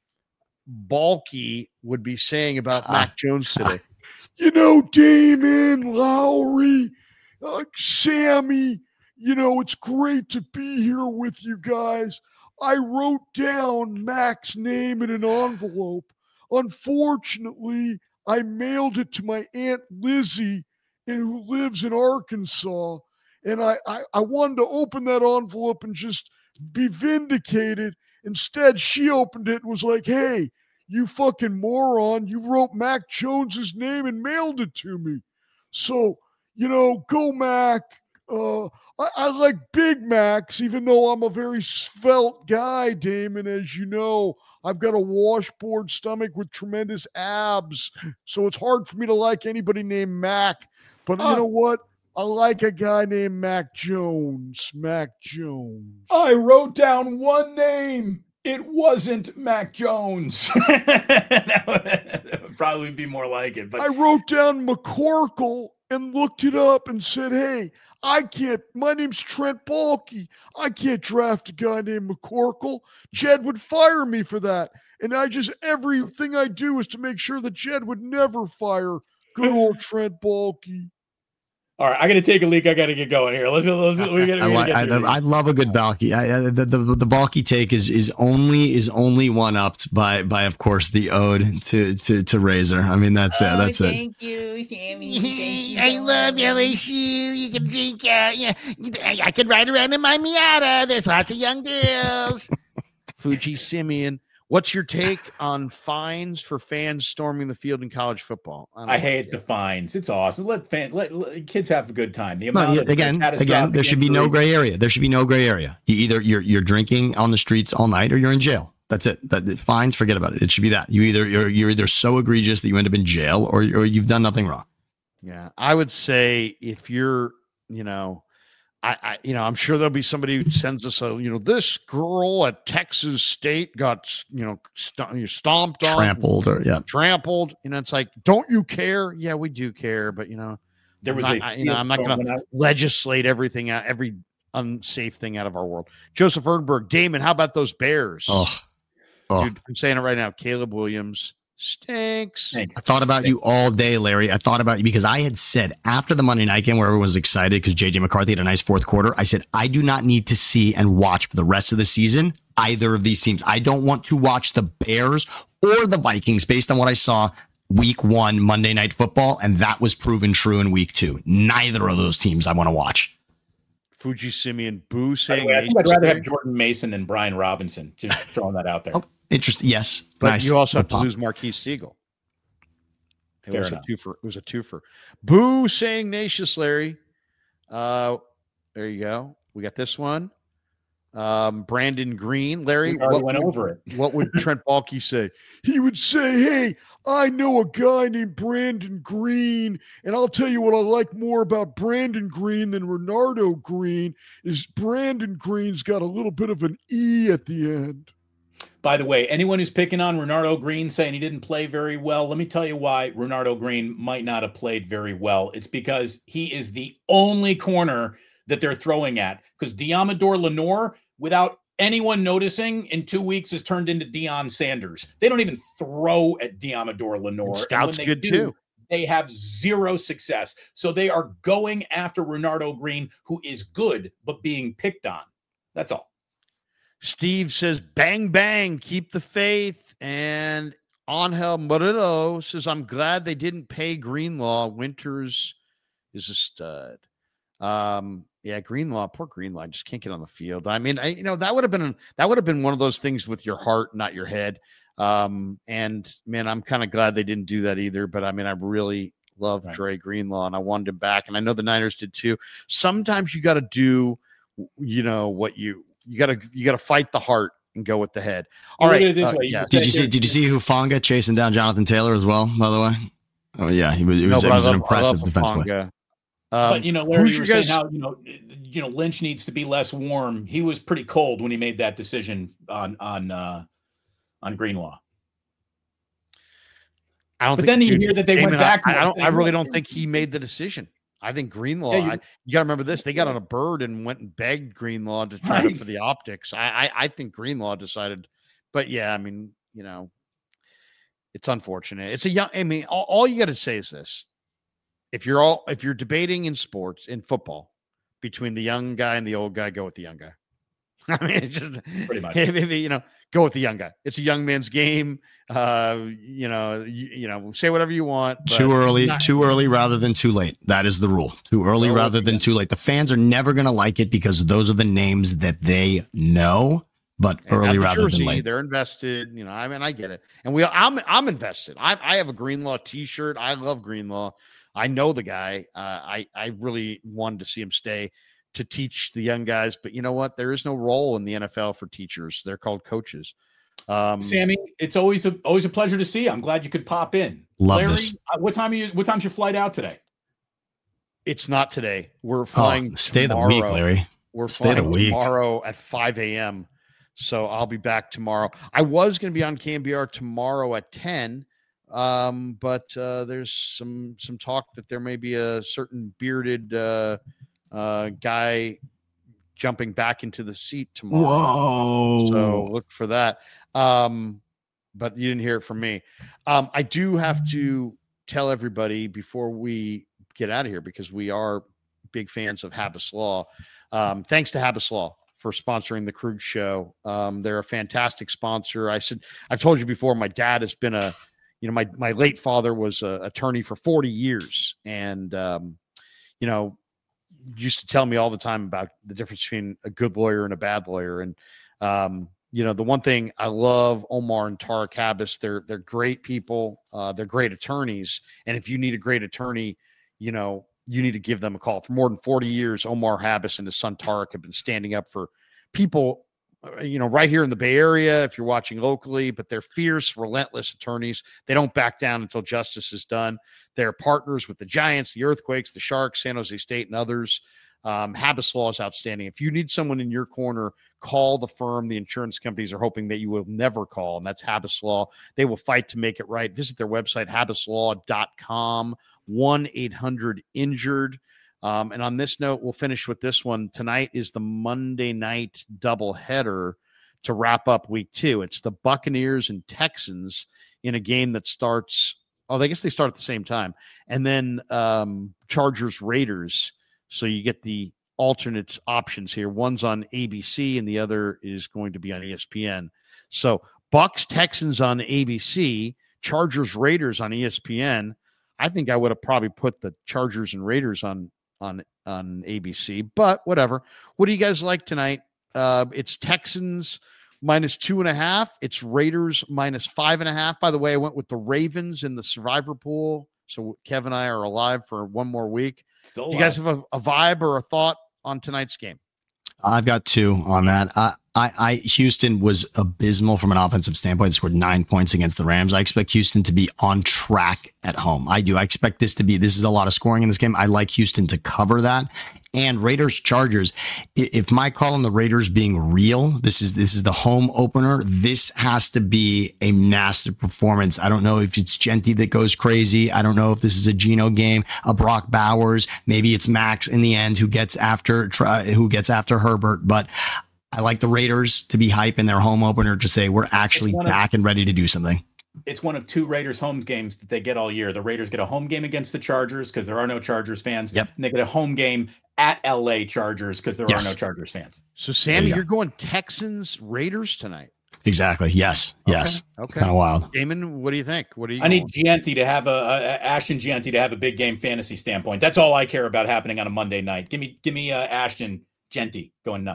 Baalke would be saying about huh. Mac Jones today." You know, Damon, Lowry, uh, Sammy. You know, it's great to be here with you guys. I wrote down Mac's name in an envelope. Unfortunately, I mailed it to my Aunt Lizzie, who lives in Arkansas. And I, I, I wanted to open that envelope and just be vindicated. Instead, she opened it and was like, hey, you fucking moron. You wrote Mac Jones's name and mailed it to me. So, you know, go Mac. Uh, I, I like Big Macs, even though I'm a very svelte guy, Damon, as you know. I've got a washboard stomach with tremendous abs, so it's hard for me to like anybody named Mac. But uh, you know what? I like a guy named Mac Jones. Mac Jones. I wrote down one name. It wasn't Mac Jones. that, would, that would probably be more like it. But I wrote down McCorkle and looked it up and said, hey, I can't, my name's Trent Baalke. I can't draft a guy named McCorkle. Jed would fire me for that. And I just, everything I do is to make sure that Jed would never fire good old Trent Baalke. All right, I got to take a leak. I got to get going here. Let's. let's we gotta, I, we I, I, I love a good Baalke. I, I, the, the the Baalke take is is only is only one upped by by of course the ode to to to Razor. I mean that's oh, it. That's thank it. You, Sammy. Thank you, I so love much. L S U. You can drink. Uh, yeah, I, I could ride around in my Miata. There's lots of young girls. Fuji Simeon. What's your take on fines for fans storming the field in college football? I, I hate the fines. It's awesome. Let fan let, let kids have a good time. The No, amount yeah, of again, again, there should be no gray area. There should be no gray area. You either you're you're drinking on the streets all night or you're in jail. That's it. That fines, forget about it. It should be that. You either you're you're either so egregious that you end up in jail or or you've done nothing wrong. Yeah, I would say if you're, you know, I, I, you know, I'm sure there'll be somebody who sends us a, you know, this girl at Texas State got, you know, st- stomped on, trampled, or yeah, trampled. You know, it's like, don't you care? Yeah, we do care, but you know, there was not, a, I, you know, I'm not going to legislate everything out, every unsafe thing out of our world. Joseph Ernberg, Damon, how about those Bears? Oh, oh. Dude, I'm saying it right now. Caleb Williams stinks. I thought about you all day, Larry. I thought about you because I had said after the Monday night game where everyone was excited because J J McCarthy had a nice fourth quarter, I said, I do not need to see and watch for the rest of the season either of these teams. I don't want to watch the Bears or the Vikings based on what I saw week one Monday Night Football, and that was proven true in week two. Neither of those teams I want to watch. Fuji Simeon, boo saying, way, I think I'd rather have Jordan Mason than Brian Robinson. Just throwing that out there. Oh, interesting. Yes. But nice. you also have pop. to lose Marquise Siegel. It Fair was enough. a twofer. It was a twofer. Boo saying Nacious, Larry. Uh, there you go. We got this one. Um, Brandon Green, Larry. We already What went would, over it. What would Trent Baalke say? He would say, hey, I know a guy named Brandon Green, and I'll tell you what I like more about Brandon Green than Renardo Green is Brandon Green's got a little bit of an E at the end. By the way, anyone who's picking on Renardo Green saying he didn't play very well, let me tell you why Renardo Green might not have played very well. It's because he is the only corner that they're throwing at. Because Diamador Lenore, without anyone noticing, in two weeks has turned into Deion Sanders. They don't even throw at Diamador Lenore. And Scout's and when they good do, too. They have zero success. So they are going after Renardo Green, who is good, but being picked on. That's all. Steve says, bang, bang, keep the faith. And Angel Murillo says, I'm glad they didn't pay Greenlaw. Winters is a stud. Um, yeah, Greenlaw, poor Greenlaw, I just can't get on the field. I mean, I, you know, that would have been that would have been one of those things with your heart, not your head. Um, and man, I'm kind of glad they didn't do that either. But I mean, I really love Right. Dre Greenlaw, and I wanted him back, and I know the Niners did too. Sometimes you got to do, you know, what you you got to you got to fight the heart and go with the head. All Look right, at it this uh, way. yeah. Did you see? Did you see Hufanga chasing down Jonathan Taylor as well? By the way, oh yeah, he was. It was, No, it but was I an love- I impressive love defense play. Hufanga. Um, But you know, Larry, who's you were your guys- saying how you know, you know, Lynch needs to be less warm. He was pretty cold when he made that decision on on uh, on Greenlaw. I don't. But think, then you dude, hear that they Damon, went back to I, I it don't. I saying, really "Look, don't think he made the decision. I think Greenlaw. Yeah, you- I, you got to remember this. They got on a bird and went and begged Greenlaw to try Right. for the optics. I, I, I think Greenlaw decided. But yeah, I mean, you know, it's unfortunate. It's a young. I mean, all, all you got to say is this: if you're all, if you're debating in sports, in football, between the young guy and the old guy, go with the young guy. I mean, it's just Pretty much. you know, go with the young guy. It's a young man's game. Uh, you know, you, you know, say whatever you want. but Too early, not- too early rather than too late. That is the rule. Too early Go rather with than the- too late. The fans are never going to like it because those are the names that they know. But And early at the rather Jersey, than late. They're invested. You know, I mean, I get it, and we, I'm, I'm invested. I, I have a Greenlaw T-shirt. I love Greenlaw. I know the guy. Uh, I, I really wanted to see him stay to teach the young guys. But you know what? There is no role in the N F L for teachers. They're called coaches. Um, Sammy, it's always a always a pleasure to see you. I'm glad you could pop in. Love Larry, this. uh, what time are you? What time's your flight out today? it's not today. We're Oh, flying. stay the tomorrow. week, Larry. We're Stay the flying week. tomorrow at five a.m. So I'll be back tomorrow. I was going to be on K M B R tomorrow at ten, um, but uh, there's some some talk that there may be a certain bearded uh, uh, guy jumping back into the seat tomorrow. Whoa. So look for that. Um, but you didn't hear it from me. Um, I do have to tell everybody before we get out of here, because we are big fans of Habas Law. Um, thanks to Habas Law for sponsoring the Krug Show. Um, they're a fantastic sponsor. I said, I've told you before, my dad has been a, you know, my, my late father was an attorney for forty years. And, um, you know, used to tell me all the time about the difference between a good lawyer and a bad lawyer. And, um, you know, the one thing I love Omar and Tariq Habas, they're, they're great people. Uh, they're great attorneys. And if you need a great attorney, you know, you need to give them a call. For more than forty years, Omar Habas and his son Tariq have been standing up for people, uh, you know, right here in the Bay Area, if you're watching locally, but they're fierce, relentless attorneys. They don't back down until justice is done. They're partners with the Giants, the Earthquakes, the Sharks, San Jose State, and others. Um, Habas Law is outstanding. If you need someone in your corner, call the firm. The insurance companies are hoping that you will never call, and that's Habas Law. They will fight to make it right. Visit their website, habas law dot com, one eight hundred injured. Um, and on this note, we'll finish with this one. Tonight is the Monday night doubleheader to wrap up week two. It's the Buccaneers and Texans in a game that starts, oh, I guess they start at the same time. And then um, Chargers Raiders. So you get the alternate options here. One's on A B C and the other is going to be on E S P N. So Bucks Texans on A B C, Chargers Raiders on E S P N. I think I would have probably put the Chargers and Raiders on on on A B C, but whatever. What do you guys like tonight? Uh, it's Texans minus two and a half. It's Raiders minus five and a half. By the way, I went with the Ravens in the survivor pool. So Kev and I are alive for one more week. Still, Do you guys have a, a vibe or a thought on tonight's game? I've got two on that. I, I, I, Houston was abysmal from an offensive standpoint. They scored nine points against the Rams. I expect Houston to be on track at home. I do. I expect this to be, this is a lot of scoring in this game. I like Houston to cover that. And Raiders Chargers. If my call on the Raiders being real, this is, this is the home opener. This has to be a massive performance. I don't know if it's Genty that goes crazy. I don't know if this is a Geno game, a Brock Bowers. Maybe it's Max in the end who gets after, who gets after Herbert, but I like the Raiders to be hype in their home opener to say we're actually back and ready to do something. It's one of two Raiders home games that they get all year. The Raiders get a home game against the Chargers because there are no Chargers fans. Yep. And they get a home game at L A Chargers because there Yes. are no Chargers fans. So, Sammy, you you're going Texans Raiders tonight. Exactly. Yes. Yes. Okay. Kind of wild. Damon, what do you think? What do you? I need Gianti to have a, a Ashton Gianti to have a big game fantasy standpoint. That's all I care about happening on a Monday night. Give me, give me uh, Ashton Gianti going nuts.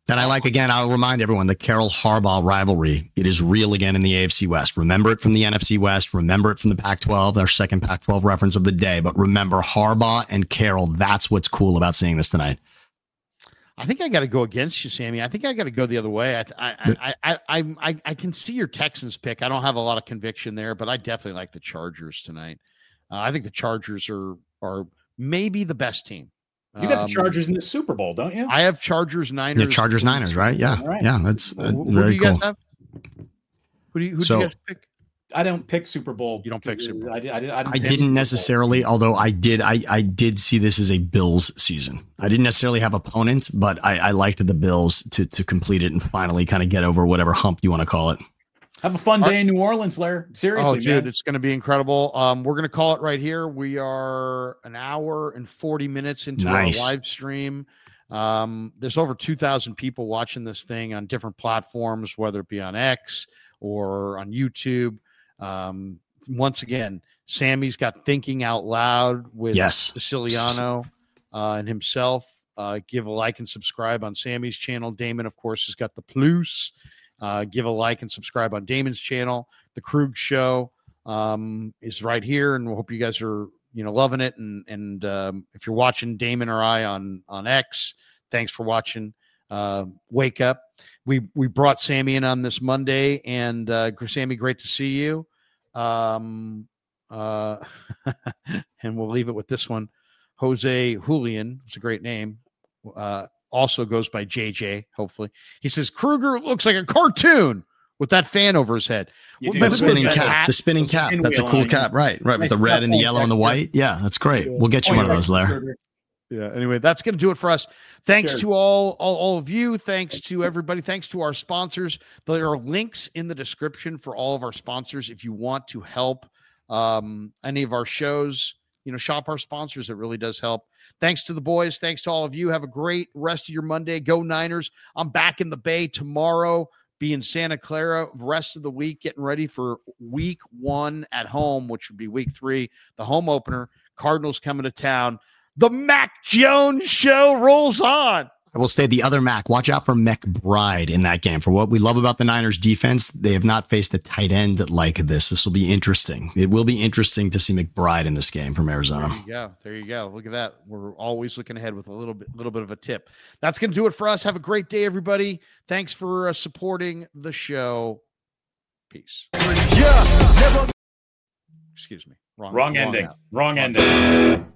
And I like, again, I'll remind everyone, the Carroll Harbaugh rivalry, it is real again in the A F C West. Remember it from the N F C West. Remember it from the Pac twelve, our second Pac twelve reference of the day. But remember Harbaugh and Carroll. That's what's cool about seeing this tonight. I think I got to go against you, Sammy. I think I got to go the other way. I, I, I, I, I, I can see your Texans pick. I don't have a lot of conviction there, but I definitely like the Chargers tonight. Uh, I think the Chargers are are maybe the best team. You got the Um, Chargers in the Super Bowl, don't you? I have Chargers, Niners. Yeah, Chargers, Niners, right? Yeah, Right. yeah, that's uh, Who, who do very you cool. guys have? Who do you, who So- do you guys pick? I don't pick Super Bowl. You don't pick Super Bowl. I, did, I, did, I, didn't I pick Super didn't Bowl. necessarily, although I did, I, I did see this as a Bills season. I didn't necessarily have opponents, but I, I liked the Bills to to complete it and finally kind of get over whatever hump you want to call it. Have a fun day in New Orleans, Larry. Seriously, Oh, dude, man. it's going to be incredible. Um, we're going to call it right here. We are an hour and forty minutes into Nice. our live stream. Um, there's over two thousand people watching this thing on different platforms, whether it be on X or on YouTube. Um, once again, Sammy's got Thinking Out Loud with Yes. Siciliano uh, and himself. Uh, give a like and subscribe on Sammy's channel. Damon, of course, has got the Plus. Uh, give a like and subscribe on Damon's channel. The Krug Show um, is right here, and we hope you guys are you know loving it. And and um, if you're watching Damon or I on on X, thanks for watching. Uh, wake up. We we brought Sammy in on this Monday, and uh, Sammy, great to see you. Um, uh, and we'll leave it with this one. Jose Julian, it's a great name. Uh, also goes by J J, hopefully. He says, Kruger looks like a cartoon with that fan over his head. You Well, do. The remember spinning that cap, hat? the spinning cap. Pinwheel That's a cool on it. cap, right? Right, Nice with the red and the cap yellow on and the that. white. Yeah, that's great. We'll get you one of those, Larry. Yeah. Anyway, that's going to do it for us. Thanks Sure. to all, all, all of you. Thanks to everybody. Thanks to our sponsors. There are links in the description for all of our sponsors. If you want to help um, any of our shows, you know, shop our sponsors. It really does help. Thanks to the boys. Thanks to all of you. Have a great rest of your Monday. Go Niners. I'm back in the Bay tomorrow. Be in Santa Clara rest of the week, getting ready for week one at home, which would be week three, the home opener. Cardinals coming to town. The Mac Jones Show rolls on. I will say the other Mac, watch out for McBride in that game. For what we love about the Niners defense, they have not faced a tight end like this. This will be interesting. It will be interesting to see McBride in this game from Arizona. There you go. There you go. Look at that. We're always looking ahead with a little bit, little bit of a tip. That's going to do it for us. Have a great day, everybody. Thanks for uh, supporting the show. Peace. Yeah. Excuse me. Wrong, Wrong ending. out. Wrong ending.